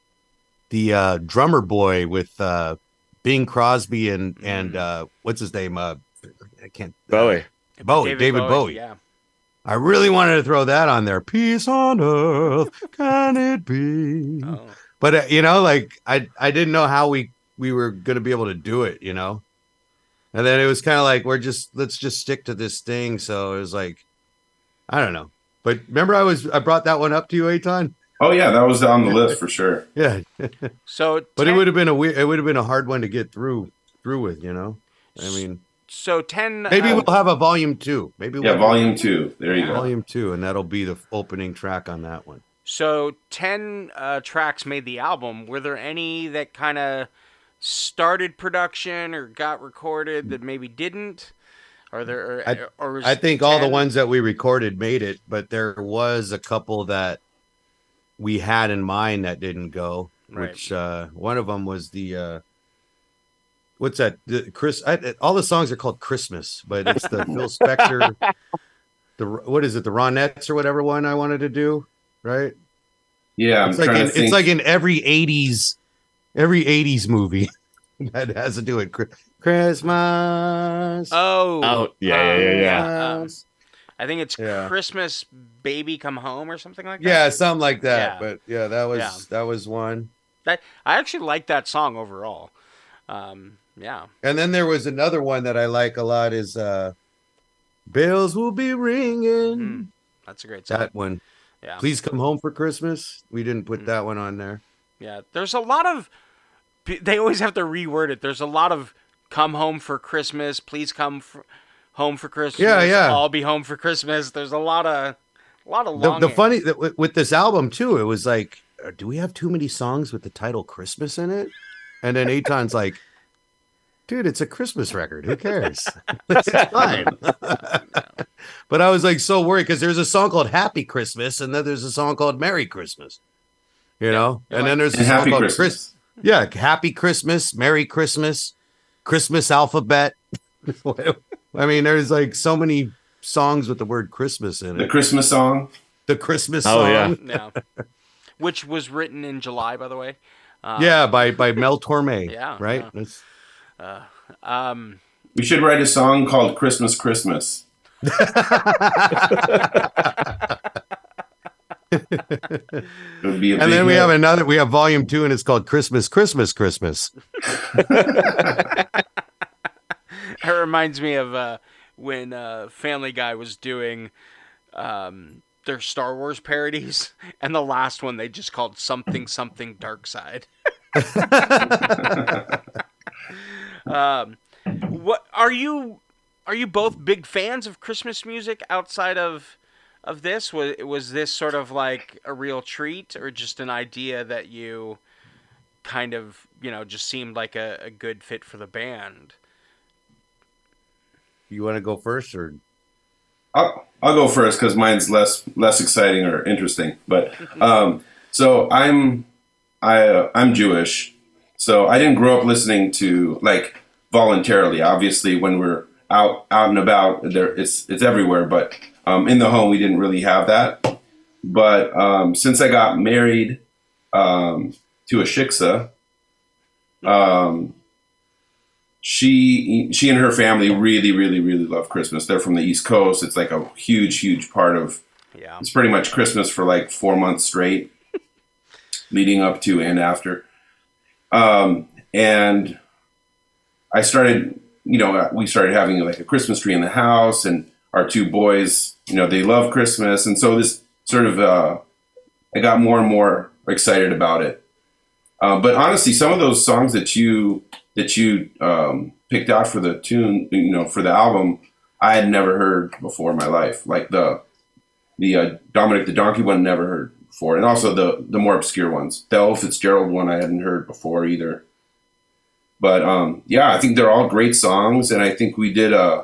[SPEAKER 4] Drummer Boy with Bing Crosby and what's his name? I can't.
[SPEAKER 3] Bowie.
[SPEAKER 4] David Bowie.
[SPEAKER 2] Yeah,
[SPEAKER 4] I really wanted to throw that on there. Peace on earth, can it be?
[SPEAKER 2] oh,
[SPEAKER 4] But you know, like I didn't know how we were going to be able to do it, you know. And then it was kind of like let's just stick to this thing. So it was like, I don't know. But remember, I brought that one up to you, Eitan.
[SPEAKER 5] Oh yeah, that was on the list for sure.
[SPEAKER 4] Yeah,
[SPEAKER 2] so
[SPEAKER 4] but it would have been a hard one to get through with, you know. I mean,
[SPEAKER 2] so 10.
[SPEAKER 4] maybe we'll have a volume 2. Maybe
[SPEAKER 5] Yeah,
[SPEAKER 4] we'll
[SPEAKER 5] volume 2. There you go.
[SPEAKER 4] volume 2, and that'll be the opening track on that one.
[SPEAKER 2] So 10 tracks made the album. Were there any that kind of started production or got recorded that maybe didn't? Are there? Or was
[SPEAKER 4] I think all the
[SPEAKER 2] 10
[SPEAKER 4] ones that we recorded made it, but there was a couple that we had in mind that didn't go.
[SPEAKER 2] Right.
[SPEAKER 4] Which one of them was the what's that? All the songs are called Christmas, but it's the Phil Spector. What is it? The Ronettes or whatever one I wanted to do, right?
[SPEAKER 5] Yeah, I'm
[SPEAKER 4] It's like
[SPEAKER 5] trying to think.
[SPEAKER 4] it's like in every '80s movie that has to do with Christmas.
[SPEAKER 2] Oh,
[SPEAKER 3] Yeah.
[SPEAKER 2] I think it's
[SPEAKER 4] Yeah.
[SPEAKER 2] Christmas Baby Come Home or something like that.
[SPEAKER 4] Yeah, something like that.
[SPEAKER 2] Yeah.
[SPEAKER 4] But yeah, that was one.
[SPEAKER 2] I actually like that song overall. Yeah.
[SPEAKER 4] And then there was another one that I like a lot is Bells Will Be Ringing.
[SPEAKER 2] That's a great song.
[SPEAKER 4] That one.
[SPEAKER 2] Yeah.
[SPEAKER 4] Please Come Home for Christmas. We didn't put that one on there.
[SPEAKER 2] Yeah. There's a lot of. They always have to reword it. There's a lot of come home for Christmas. Please come home for Christmas.
[SPEAKER 4] Yeah.
[SPEAKER 2] I'll be home for Christmas. There's a lot of long.
[SPEAKER 4] The funny with this album too, it was like do we have too many songs with the title Christmas in it? And then Aton's like, dude, it's a Christmas record. Who cares? It's fine. But I was like so worried because there's a song called Happy Christmas, and then there's a song called Merry Christmas. You know, and then there's a
[SPEAKER 5] And
[SPEAKER 4] song
[SPEAKER 5] Happy
[SPEAKER 4] called
[SPEAKER 5] Christmas.
[SPEAKER 4] Yeah, Happy Christmas, Merry Christmas, Christmas Alphabet. I mean, there's like so many songs with the word Christmas in
[SPEAKER 5] The
[SPEAKER 4] it.
[SPEAKER 5] Christmas song.
[SPEAKER 4] The Christmas
[SPEAKER 3] Oh,
[SPEAKER 4] song.
[SPEAKER 3] yeah.
[SPEAKER 2] Yeah. Which was written in July, by the way.
[SPEAKER 4] Yeah, by Mel Torme.
[SPEAKER 2] Yeah,
[SPEAKER 4] Right?
[SPEAKER 2] yeah.
[SPEAKER 4] That's-
[SPEAKER 5] We should write a song called Christmas Christmas. It would be a
[SPEAKER 4] And
[SPEAKER 5] big
[SPEAKER 4] then we
[SPEAKER 5] hit.
[SPEAKER 4] we have volume 2 and it's called Christmas, Christmas, Christmas.
[SPEAKER 2] It reminds me of when Family Guy was doing their Star Wars parodies, and the last one they just called something something Dark Side. What are you both big fans of Christmas music outside of this? Was this sort of like a real treat, or just an idea that you kind of, just seemed like a good fit for the band?
[SPEAKER 4] You want to go first or?
[SPEAKER 5] I'll go first because mine's less exciting or interesting. But so I'm Jewish, so I didn't grow up listening to like voluntarily. Obviously, when we're out and about, there it's everywhere. But in the home, we didn't really have that. But since I got married to a shiksa, she and her family really, really, really love Christmas. They're from the East Coast. It's like a huge part of.
[SPEAKER 2] Yeah.
[SPEAKER 5] It's pretty much Christmas for like 4 months straight, leading up to and after. And I started, we started having like a Christmas tree in the house, and our 2 boys, they love Christmas. And so this sort of, I got more and more excited about it. But honestly, some of those songs that you picked out for the tune, for the album, I had never heard before in my life. Like the Dominic the Donkey one, never heard before, and also the more obscure ones. The Ella Fitzgerald one I hadn't heard before either. But I think they're all great songs, and I think we did a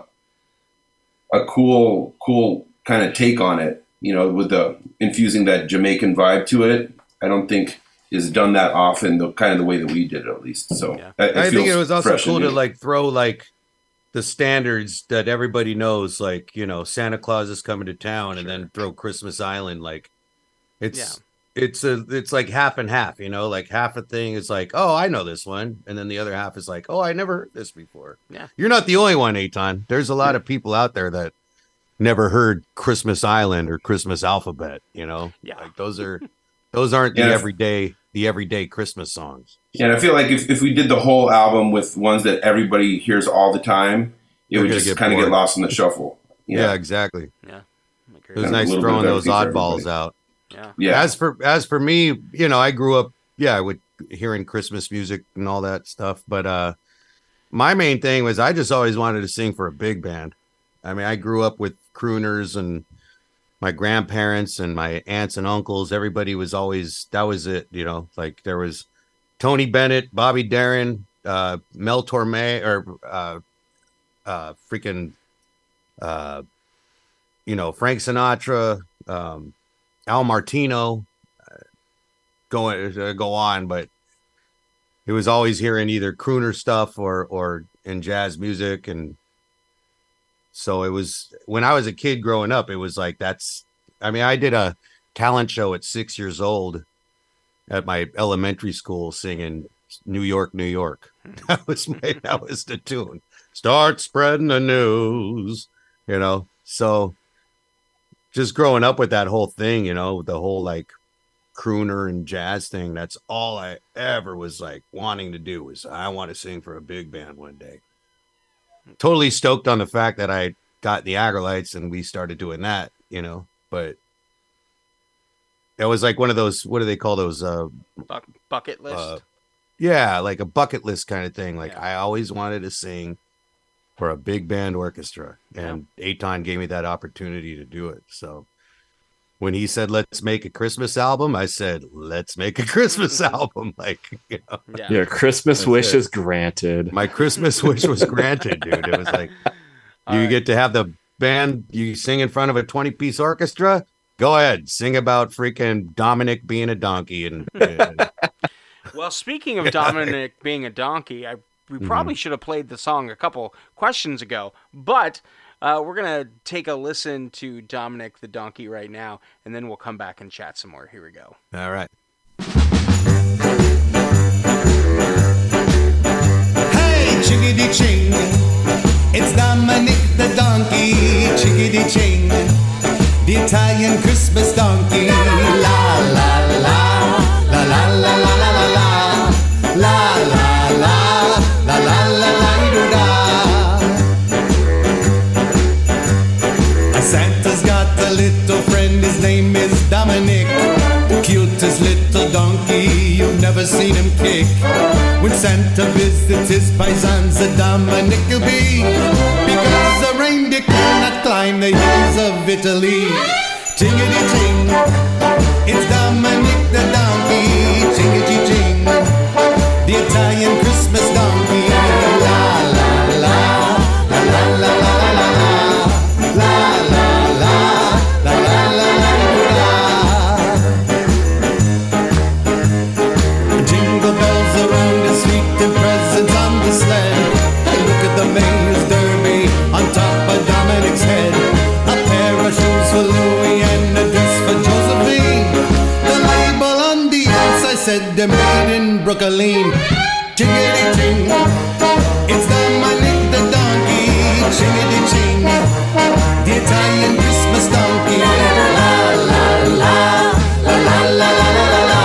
[SPEAKER 5] cool kind of take on it. With the infusing that Jamaican vibe to it. I don't think is done that often, the kind of the way that we did it, at least. So
[SPEAKER 2] Yeah.
[SPEAKER 4] I think it
[SPEAKER 5] feels
[SPEAKER 4] was also
[SPEAKER 5] fresh and
[SPEAKER 4] cool to
[SPEAKER 5] new.
[SPEAKER 4] like throw like the standards that everybody knows, like, Santa Claus is coming to town, and then throw Christmas Island. Like it's like half and half, like half a thing is like, oh, I know this one. And then the other half is like, oh, I never heard this before.
[SPEAKER 2] Yeah.
[SPEAKER 4] You're not the only one, Aton. There's a lot of people out there that never heard Christmas Island or Christmas Alphabet,
[SPEAKER 2] Yeah.
[SPEAKER 4] like those aren't
[SPEAKER 5] Yeah.
[SPEAKER 4] the everyday Christmas songs.
[SPEAKER 5] Yeah, and I feel like if we did the whole album with ones that everybody hears all the time, it
[SPEAKER 4] You're
[SPEAKER 5] would
[SPEAKER 4] gonna
[SPEAKER 5] just
[SPEAKER 4] get
[SPEAKER 5] kind of get
[SPEAKER 4] bored.
[SPEAKER 5] lost in the shuffle.
[SPEAKER 4] Yeah, exactly.
[SPEAKER 2] Yeah. I agree.
[SPEAKER 4] It was
[SPEAKER 5] Kind of a
[SPEAKER 4] nice
[SPEAKER 5] little bit
[SPEAKER 4] throwing
[SPEAKER 5] of
[SPEAKER 4] those
[SPEAKER 5] everything for
[SPEAKER 4] oddballs
[SPEAKER 5] everybody.
[SPEAKER 4] out.
[SPEAKER 2] Yeah.
[SPEAKER 5] Yeah.
[SPEAKER 4] As for me, I grew up, with hearing Christmas music and all that stuff. But my main thing was I just always wanted to sing for a big band. I mean, I grew up with crooners, and my grandparents and my aunts and uncles. Everybody was always, that was it. Like there was Tony Bennett, Bobby Darin, Mel Torme, or freaking, Frank Sinatra, Al Martino, go on, but it was always hearing either crooner stuff or in jazz music. And so it was, when I was a kid growing up, it was like, I did a talent show at 6 years old at my elementary school singing New York, New York. That was the tune. Start spreading the news, so just growing up with that whole thing, the whole like crooner and jazz thing. That's all I ever was like wanting to do, was I want to sing for a big band one day. Totally stoked on the fact that I got the Agrolites and we started doing that, but it was like one of those, what do they call those?
[SPEAKER 2] Bucket list.
[SPEAKER 4] Yeah, like a bucket list kind of thing. Like
[SPEAKER 2] Yeah.
[SPEAKER 4] I always wanted to sing for a big band orchestra, and Aton gave me that opportunity to do it. So when he said, let's make a Christmas album, I said, let's make a Christmas album. Like, you know,
[SPEAKER 2] Yeah.
[SPEAKER 3] Your Christmas
[SPEAKER 4] That's
[SPEAKER 3] wish
[SPEAKER 4] it.
[SPEAKER 3] is granted.
[SPEAKER 4] my Christmas wish was granted, dude. It was like, you get to have the band, you sing in front of a 20-piece orchestra. Go ahead, sing about freaking Dominic being a donkey. And
[SPEAKER 2] Well, speaking of Dominic being a donkey, we probably should have played the song a couple questions ago, but we're going to take a listen to Dominic the donkey right now, and then we'll come back and chat some more. Here we go.
[SPEAKER 4] all right.
[SPEAKER 6] Hey, chickadee ching, it's Dominic the donkey, chickadee ching, the Italian Christmas donkey. La la la, la la la la la la, la la la, la la la la do da. Santa's got a little friend, his name is Dominic. The cutest little donkey, you've never seen him kick. When Santa visits his paisans, a Dominic will be, because the reindeer cannot climb the hills of Italy. Chingity ching, it's Dominic the donkey. Chingity ching, the Italian Christmas donkey. La la la, la la la la la la, la la la, la la la la la. Jingle bells around the street and presents on the sled. And look at the mayor's derby on top of Dominic's head. A pair of shoes for Louis and a dress for Josephine. The label on the outside said they're made in Brooklyn. Chingity ching, it's Dominic the donkey. Chingity ching, the Italian Christmas donkey. La la la, la la la la la la.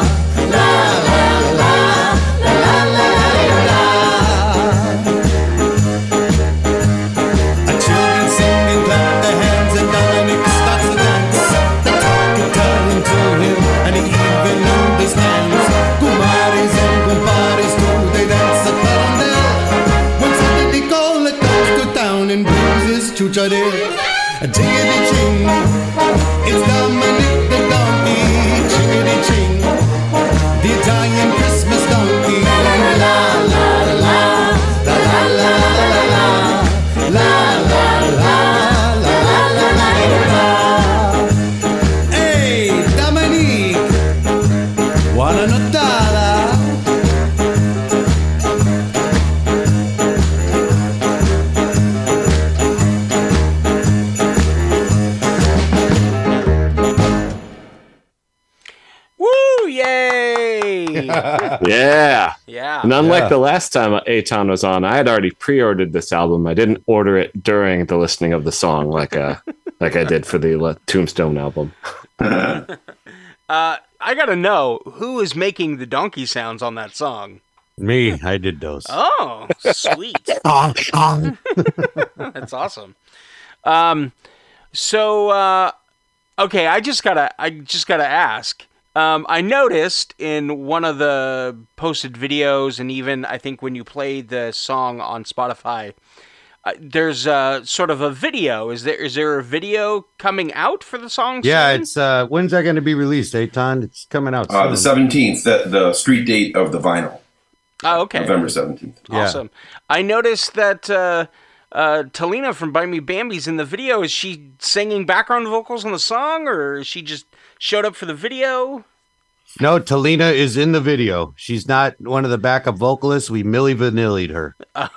[SPEAKER 6] Children sing and clap their hands, and Dominic starts to dance. The talking telling to him, and he even understands. Kumaris and kumparis too, they dance a tarandel. When Saturday Nicola comes to town and brings his chuchadil. A jiggity ching, it's Dominic the donkey. Jiggity ching, the Italian Christmas donkey. La la la, la la la la la. La la la, la la la la. Hey, Dominique, wanna notare?
[SPEAKER 2] Woo! Yay!
[SPEAKER 3] Yeah.
[SPEAKER 2] Yeah.
[SPEAKER 3] And unlike
[SPEAKER 4] Yeah.
[SPEAKER 3] the last time Aton was on, I had already pre-ordered this album. I didn't order it during the listening of the song like I did for the Tombstone album.
[SPEAKER 2] I gotta know, who is making the donkey sounds on that song?
[SPEAKER 4] Me, I did those.
[SPEAKER 2] Oh, sweet. That's awesome. Okay, I just gotta ask. I noticed in one of the posted videos, and even I think when you played the song on Spotify, there's sort of a video. Is there a video coming out for the song?
[SPEAKER 4] Yeah,
[SPEAKER 2] soon?
[SPEAKER 4] it's when's that going to be released, Aton? It's coming out
[SPEAKER 5] The
[SPEAKER 4] soon.
[SPEAKER 5] 17th, the street date of the vinyl,
[SPEAKER 2] Oh, okay.
[SPEAKER 5] November 17th.
[SPEAKER 4] Yeah.
[SPEAKER 2] Awesome. I noticed that Talina from Bite Me Bambi's in the video. Is she singing background vocals on the song, or is she just showed up for the video?
[SPEAKER 4] No, Talina is in the video. She's not one of the backup vocalists. We Milli Vanilli'd her.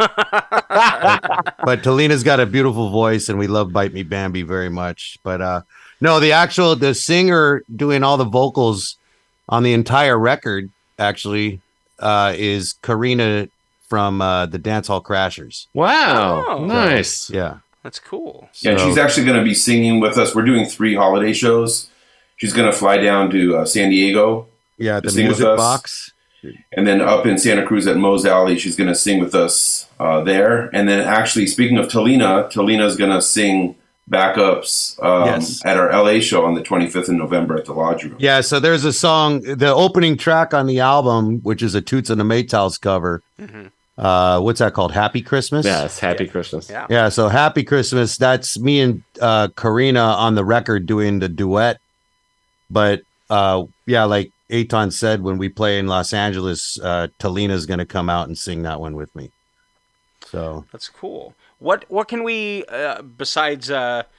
[SPEAKER 4] But Talina's got a beautiful voice, and we love Bite Me Bambi very much. But no, the singer doing all the vocals on the entire record actually is Karina from the Dancehall Crashers.
[SPEAKER 3] Wow.
[SPEAKER 2] Oh.
[SPEAKER 3] Nice.
[SPEAKER 4] Yeah.
[SPEAKER 2] That's cool.
[SPEAKER 5] Yeah, and she's actually going to be singing with us. We're doing 3 holiday shows. She's going to fly down to San Diego.
[SPEAKER 4] Yeah,
[SPEAKER 5] to
[SPEAKER 4] the
[SPEAKER 5] sing with
[SPEAKER 4] music
[SPEAKER 5] us.
[SPEAKER 4] box.
[SPEAKER 5] And then up in Santa Cruz at Moe's Alley, she's going to sing with us there. And then actually, speaking of Talina's going to sing backups
[SPEAKER 4] Yes.
[SPEAKER 5] at our LA show on the 25th of November at the Lodge Room.
[SPEAKER 4] Yeah, so there's a song, the opening track on the album, which is a Toots and the Maytals cover. What's that called? Happy Christmas?
[SPEAKER 3] Yeah, it's Happy Christmas.
[SPEAKER 2] Yeah.
[SPEAKER 4] Yeah, so Happy Christmas, that's me and Karina on the record doing the duet But yeah, like Aton said, when we play in Los Angeles, Talina's going to come out and sing that one with me. So
[SPEAKER 2] That's cool. What can we besides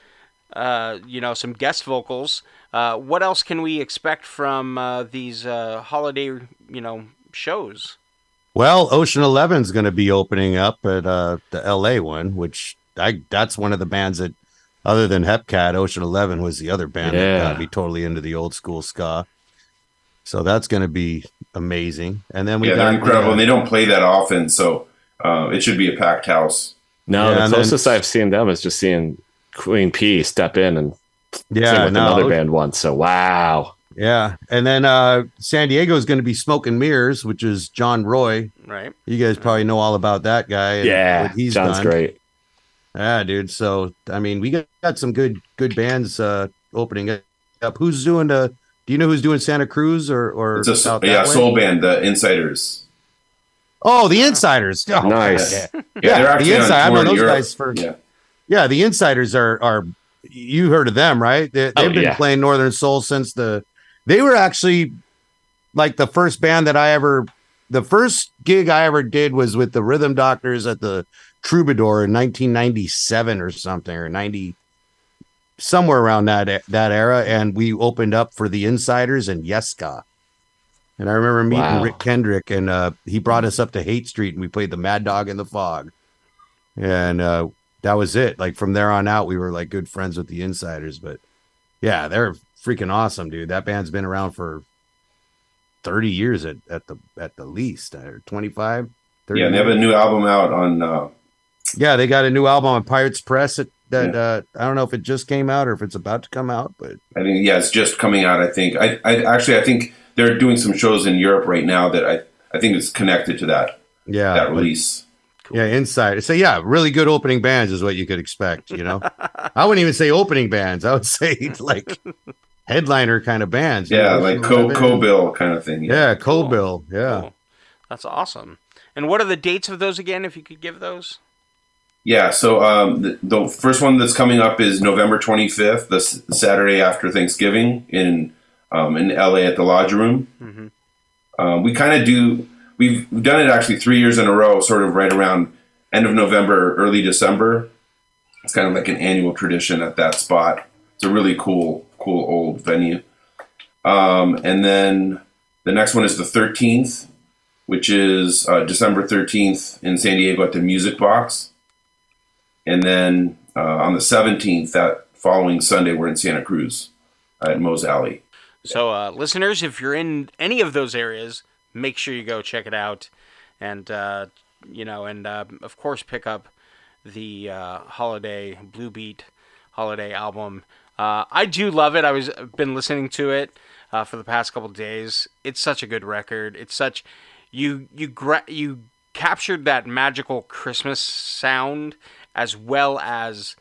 [SPEAKER 2] some guest vocals? What else can we expect from these holiday shows?
[SPEAKER 4] well, Ocean 11's going to be opening up at the LA one, which that's one of the bands that, other than Hepcat, Ocean 11 was the other band that got me totally into the old school ska. So that's going to be amazing. And then we
[SPEAKER 5] they're incredible, and they don't play that often, so it should be a packed house.
[SPEAKER 3] No,
[SPEAKER 4] Yeah,
[SPEAKER 3] the closest I've seen them is just seeing Queen P step in and sing with another band once. So wow.
[SPEAKER 4] Yeah. And then San Diego is going to be Smoke and Mirrors, which is John Roy.
[SPEAKER 2] Right.
[SPEAKER 4] You guys probably know all about that guy. And
[SPEAKER 3] Yeah,
[SPEAKER 4] what he's
[SPEAKER 3] John's
[SPEAKER 4] done.
[SPEAKER 3] great.
[SPEAKER 4] Yeah, dude. So I mean, we got some good bands opening up. Who's doing do you know who's doing Santa Cruz or
[SPEAKER 5] It's
[SPEAKER 4] out that way?
[SPEAKER 5] soul band, the Insiders.
[SPEAKER 4] Oh, the Insiders. Oh,
[SPEAKER 3] Nice.
[SPEAKER 4] yeah.
[SPEAKER 5] They're actually
[SPEAKER 4] the
[SPEAKER 5] on
[SPEAKER 4] Inside. I've
[SPEAKER 5] tour
[SPEAKER 4] known
[SPEAKER 5] in
[SPEAKER 4] those
[SPEAKER 5] Europe.
[SPEAKER 4] guys for.
[SPEAKER 5] Yeah.
[SPEAKER 4] Yeah, the Insiders are you heard of them, right? They've been playing Northern Soul since they were actually like the first band that the first gig I ever did was with the Rhythm Doctors at the Troubadour in 1997 or something, or 90, somewhere around that era. And we opened up for the Insiders and Yeska. And I remember meeting Rick Kendrick, and he brought us up to Haight Street, and we played the Mad Dog in the Fog. And that was it. Like from there on out, we were like good friends with the Insiders. But yeah, they're freaking awesome, dude. That band's been around for 30 years at the least, or 25. 30
[SPEAKER 5] Yeah, and they have a new album out on.
[SPEAKER 4] Yeah, they got a new album on Pirates Press that I don't know if it just came out or if it's about to come out, but
[SPEAKER 5] I think it's just coming out. I think I think they're doing some shows in Europe right now that I think it's connected to that release.
[SPEAKER 4] Yeah, Inside. So yeah, really good opening bands is what you could expect. I wouldn't even say opening bands. I would say like headliner kind of bands.
[SPEAKER 5] Yeah, like Co-Bill kind of thing.
[SPEAKER 4] Yeah, Co-Bill. Yeah,
[SPEAKER 2] Cool. That's awesome. And what are the dates of those again? If you could give those.
[SPEAKER 5] Yeah, so the first one that's coming up is November 25th, the Saturday after Thanksgiving in LA at the Lodge Room. Mm-hmm. We've done it actually 3 years in a row, sort of right around end of November, early December. It's kind of like an annual tradition at that spot. It's a really cool old venue. And then the next one is the 13th, which is December 13th in San Diego at the Music Box. And then on the 17th, that following Sunday, we're in Santa Cruz at Moe's Alley.
[SPEAKER 2] So, listeners, if you're in any of those areas, make sure you go check it out, and of course, pick up the holiday Blue Beat holiday album. I do love it. I've been listening to it for the past couple of days. It's such a good record. It's such you captured that magical Christmas sound, as well as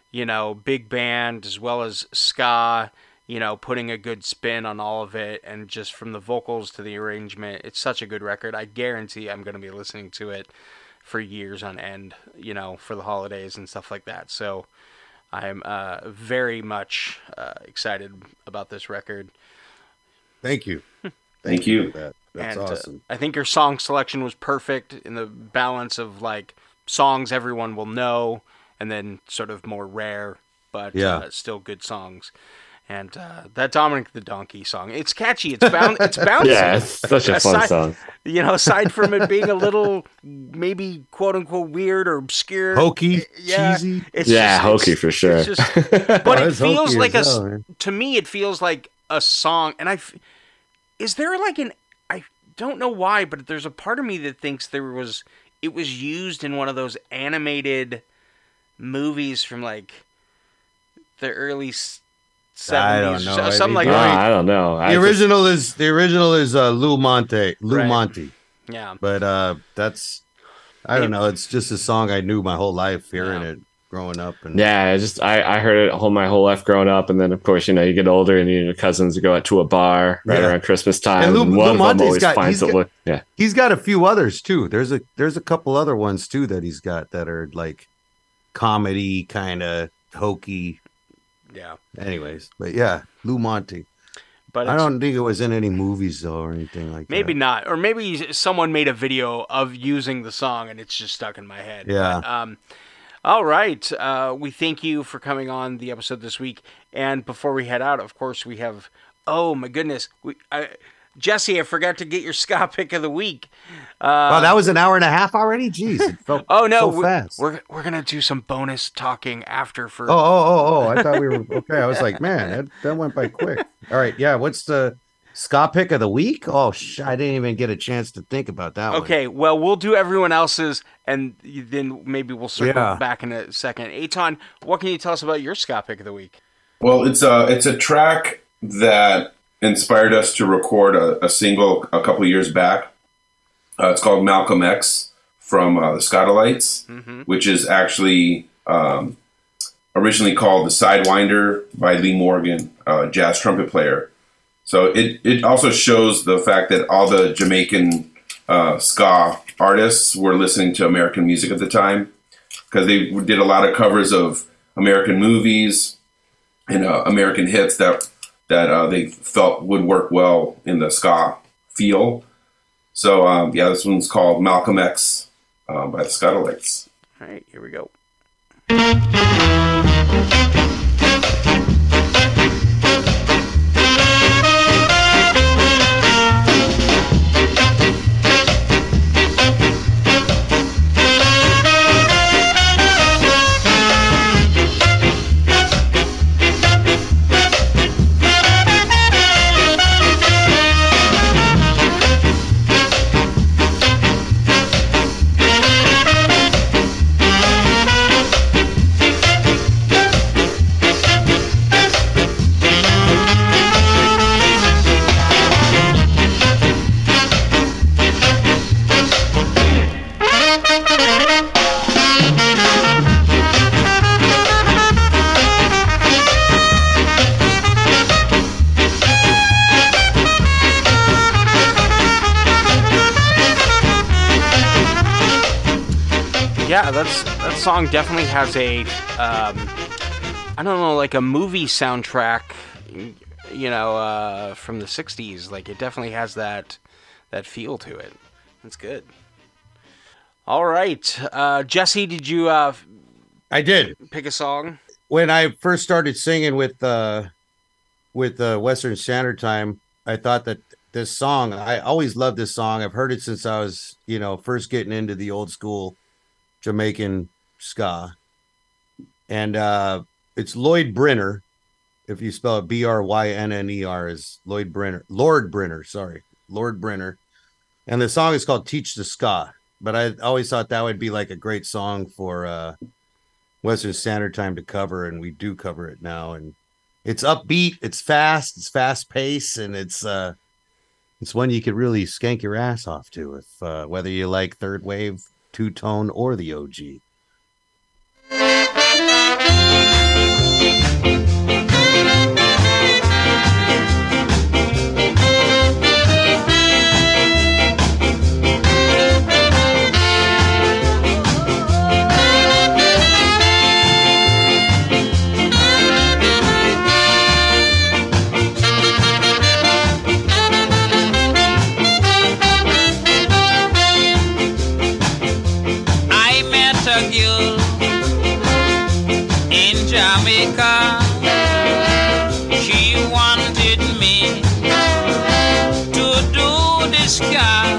[SPEAKER 2] big band, as well as ska. Putting a good spin on all of it, and just from the vocals to the arrangement, it's such a good record. I guarantee I'm going to be listening to it for years on end, for the holidays and stuff like that. So I'm very much excited about this record.
[SPEAKER 4] Thank you.
[SPEAKER 5] Thank you.
[SPEAKER 4] That's
[SPEAKER 2] And,
[SPEAKER 4] awesome.
[SPEAKER 2] I think your song selection was perfect in the balance of like songs everyone will know, and then sort of more rare, but still good songs. And that Dominic the Donkey song, it's catchy, it's bouncy.
[SPEAKER 3] Yeah, it's such a fun song.
[SPEAKER 2] Aside from it being a little, maybe quote unquote weird or obscure,
[SPEAKER 4] Hokey, cheesy.
[SPEAKER 3] Hokey for sure.
[SPEAKER 2] It's just, but it
[SPEAKER 4] It's
[SPEAKER 2] feels
[SPEAKER 4] hokey
[SPEAKER 2] like
[SPEAKER 4] as hell, man.
[SPEAKER 2] to me, it feels like a song. And is there like I don't know why, but there's a part of me that thinks it was used in one of those animated movies from like the early 70s.
[SPEAKER 4] I don't know.
[SPEAKER 2] Something like
[SPEAKER 3] I don't know.
[SPEAKER 4] The original is Lou Monte. Monte.
[SPEAKER 2] Yeah.
[SPEAKER 4] But that's I don't know. It's just a song I knew my whole life, hearing it growing up. And
[SPEAKER 3] I heard it my whole life growing up, and then of course you get older and your cousins go out to a bar right around Christmas time, and one of them always finds it.
[SPEAKER 4] He's got a few others too. There's a couple other ones too that he's got that are like comedy kind of hokey.
[SPEAKER 2] Yeah.
[SPEAKER 4] Anyways, but yeah, Lou Monte.
[SPEAKER 2] But
[SPEAKER 4] I
[SPEAKER 2] it's,
[SPEAKER 4] don't think it was in any movies though or anything like
[SPEAKER 2] maybe
[SPEAKER 4] that.
[SPEAKER 2] not, or maybe someone made a video of using the song and it's just stuck in my head.
[SPEAKER 4] Yeah.
[SPEAKER 2] But, all right. We thank you for coming on the episode this week. And before we head out, of course, we have. Oh my goodness, Jesse, I forgot to get your ska pick of the week.
[SPEAKER 4] Wow, that was an hour and a half already. Jeez, it felt
[SPEAKER 2] Oh no,
[SPEAKER 4] so fast.
[SPEAKER 2] we're gonna do some bonus talking after for.
[SPEAKER 4] Oh! I thought we were okay. I was like, man, that went by quick. All right, yeah. What's the ska pick of the week? Oh, I didn't even get a chance to think about that one.
[SPEAKER 2] Okay, well, we'll do everyone else's, and then maybe we'll circle back in a second. Eitan, what can you tell us about your ska pick of the week?
[SPEAKER 5] Well, it's a track that inspired us to record a single a couple years back. It's called Malcolm X from the Scotalites, which is actually originally called The Sidewinder by Lee Morgan, jazz trumpet player. So it also shows the fact that all the Jamaican ska artists were listening to American music at the time, because they did a lot of covers of American movies and American hits that they felt would work well in the ska feel. So this one's called Malcolm X by the Scotalites.
[SPEAKER 2] All right, here we go. Yeah, that song definitely has a, I don't know, like a movie soundtrack, from the 60s. Like, it definitely has that feel to it. That's good. All right. Jesse, did you
[SPEAKER 4] I did.
[SPEAKER 2] pick a song?
[SPEAKER 4] When I first started singing with Western Standard Time, I thought that this song, I always loved this song. I've heard it since I was, first getting into the old school Jamaican ska. And it's Lloyd Brenner. If you spell it Brynnner, is Lord Brenner. And the song is called Teach the Ska. But I always thought that would be like a great song for Western Standard Time to cover, and we do cover it now. And it's upbeat, it's fast paced, and it's one you could really skank your ass off to, if whether you like third wave, two-tone, or the OG.
[SPEAKER 8] Jamaica, she wanted me to do the ska.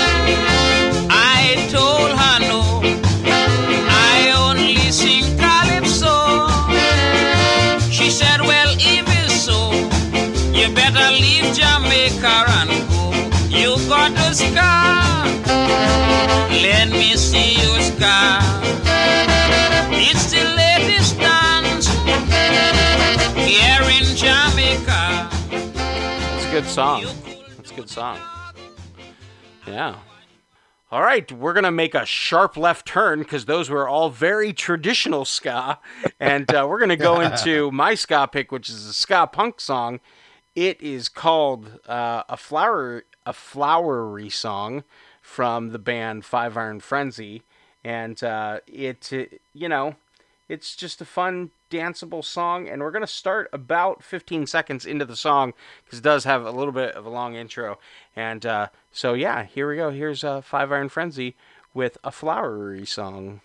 [SPEAKER 8] I told her no, I only sing calypso. She said, well, if it's so, you better leave Jamaica and go. You got the ska, let me see your ska. It's the latest dance here in Jamaica.
[SPEAKER 2] That's a good song. That's a good song. Yeah. All right, we're going to make a sharp left turn because those were all very traditional ska. And we're going to go into my ska pick, which is a ska punk song. It is called a flowery song from the band Five Iron Frenzy. And It's just a fun, danceable song, and we're going to start about 15 seconds into the song, because it does have a little bit of a long intro. And so, yeah, here we go. Here's Five Iron Frenzy with a flowery song.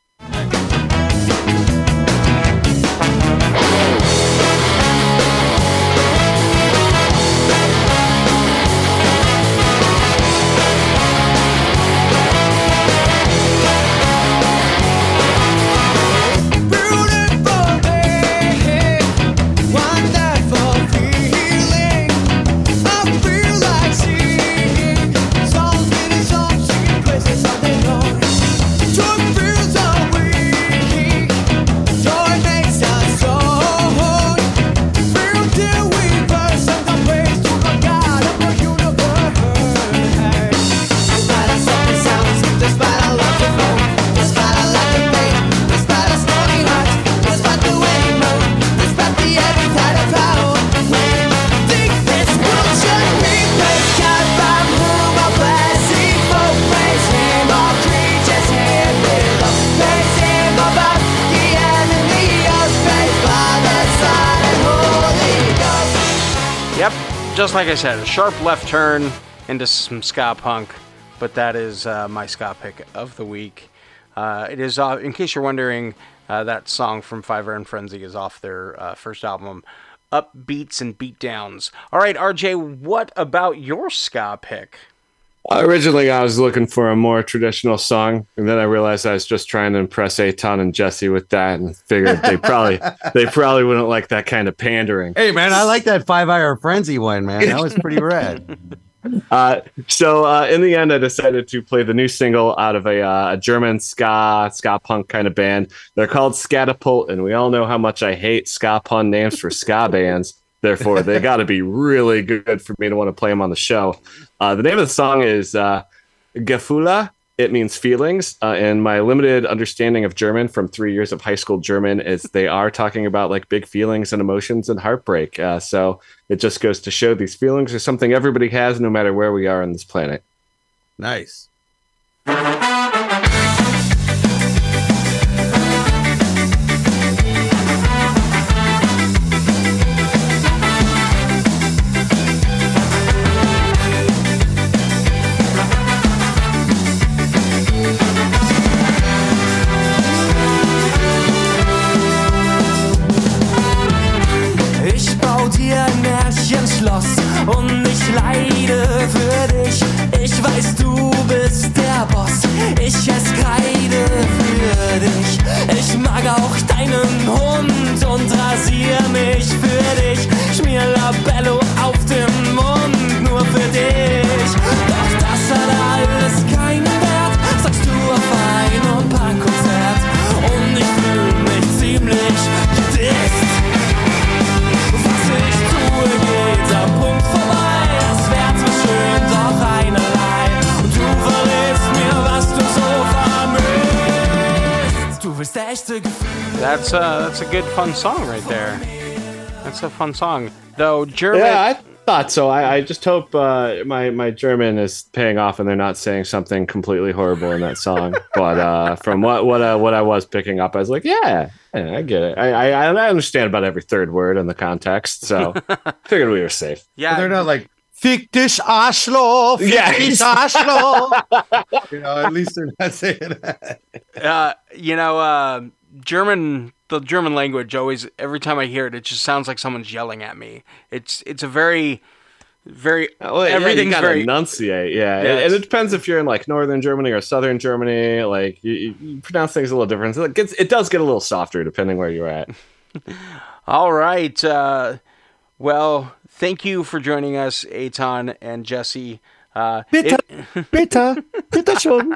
[SPEAKER 2] Just like I said, a sharp left turn into some ska punk, but that is my ska pick of the week. It is, in case you're wondering, that song from Five Iron Frenzy is off their first album, Up Beats and Beatdowns. All right, RJ, what about your ska pick?
[SPEAKER 3] Originally, I was looking for a more traditional song, and then I realized I was just trying to impress Aton and Jesse with that, and figured they probably wouldn't like that kind of pandering.
[SPEAKER 4] Hey, man, I like that 5 Iron Frenzy one, man. That was pretty rad.
[SPEAKER 3] So in the end, I decided to play the new single out of a German ska punk kind of band. They're called Scatapult, and we all know how much I hate ska pun names for ska bands. Therefore, they got to be really good for me to want to play them on the show. The name of the song is Gefühle. It means feelings. And my limited understanding of German from 3 years of high school German is they are talking about like big feelings and emotions and heartbreak. So it just goes to show these feelings are something everybody has, no matter where we are on this planet.
[SPEAKER 4] Nice.
[SPEAKER 1] Und ich leide für dich. Ich weiß, du bist der Boss. Ich esse Kreide für dich. Ich mag auch deinen Hund und rasier mich für dich. Schmier Labello auf den Mund nur für dich. Doch das hat alles keinen Wert, sagst du auf ein Punkkonzert. Und ich fühl mich ziemlich gedisst. Was ich tue, geht am Punkt vorbei. Das wär zwar schön, doch einerlei. Und du verrätst mir, was du so vermisst. Du willst echte Gefühle.
[SPEAKER 2] That's a good fun song right there. That's a fun song. Though German.
[SPEAKER 3] Yeah, I thought so. I just hope my German is paying off and they're not saying something completely horrible in that song. But from what I was picking up, I was like, yeah, I get it. I understand about every third word in the context, so figured we were safe.
[SPEAKER 2] Yeah,
[SPEAKER 4] They're not like, Fick dich Arschloch! Fick
[SPEAKER 3] Yeah.
[SPEAKER 4] dich Arschloch! You know, at least they're not saying that.
[SPEAKER 2] The German language always, every time I hear it, it just sounds like someone's yelling at me. It's a very, very,
[SPEAKER 3] Well, yeah,
[SPEAKER 2] everything's
[SPEAKER 3] you gotta
[SPEAKER 2] very,
[SPEAKER 3] enunciate, yeah.
[SPEAKER 2] Yeah,
[SPEAKER 3] And it depends if you're in like northern Germany or southern Germany. Like you pronounce things a little different. So it does get a little softer depending where you're at.
[SPEAKER 2] All right. Well, thank you for joining us, Eitan and Jesse.
[SPEAKER 4] Bitte schon.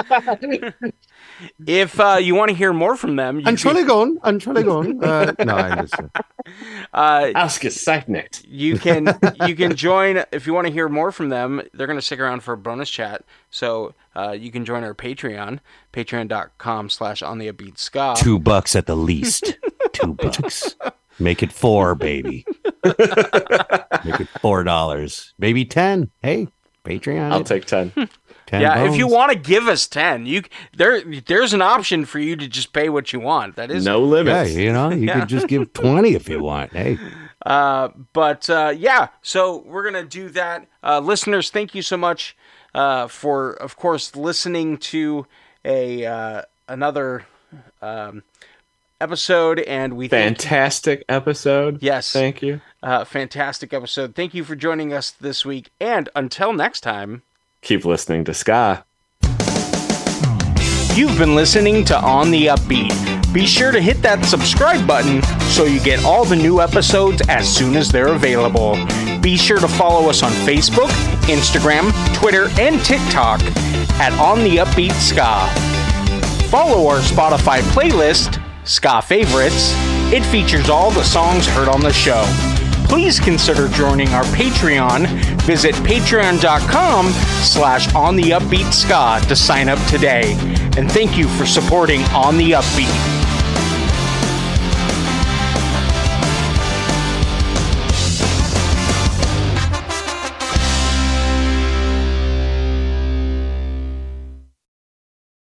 [SPEAKER 2] If you want to hear more from them,
[SPEAKER 4] Entschuldigung. No, I understand.
[SPEAKER 3] Ausgezeichnet.
[SPEAKER 2] you can join if you want to hear more from them. They're going to stick around for a bonus chat, so you can join our Patreon, patreon.com/ontheupbeatska.
[SPEAKER 4] $2 at the least. $2. Make it 4, baby. Make it $4. Maybe 10. Hey, Patreon.
[SPEAKER 3] I'll take 10.
[SPEAKER 2] Yeah, if you
[SPEAKER 4] bones.
[SPEAKER 2] want to give us 10, there's an option for you to just pay what you want. That is
[SPEAKER 3] No
[SPEAKER 4] Yeah,
[SPEAKER 3] limits.
[SPEAKER 4] you could just give 20 if you want. Hey,
[SPEAKER 2] yeah, so we're gonna do that. Listeners, thank you so much for, of course, listening to another episode, and we
[SPEAKER 3] Fantastic episode.
[SPEAKER 2] Yes.
[SPEAKER 3] Thank you.
[SPEAKER 2] fantastic episode. Thank you for joining us this week, and until next time.
[SPEAKER 3] Keep listening to ska.
[SPEAKER 2] You've been listening to On the Upbeat. Be sure to hit that subscribe button so you get all the new episodes as soon as they're available. Be sure to follow us on Facebook, Instagram, Twitter, and TikTok at On the Upbeat Ska. Follow our Spotify playlist, Ska Favorites. It features all the songs heard on the show. Please consider joining our Patreon. Visit patreon.com/ontheupbeatska to sign up today. And thank you for supporting On the Upbeat.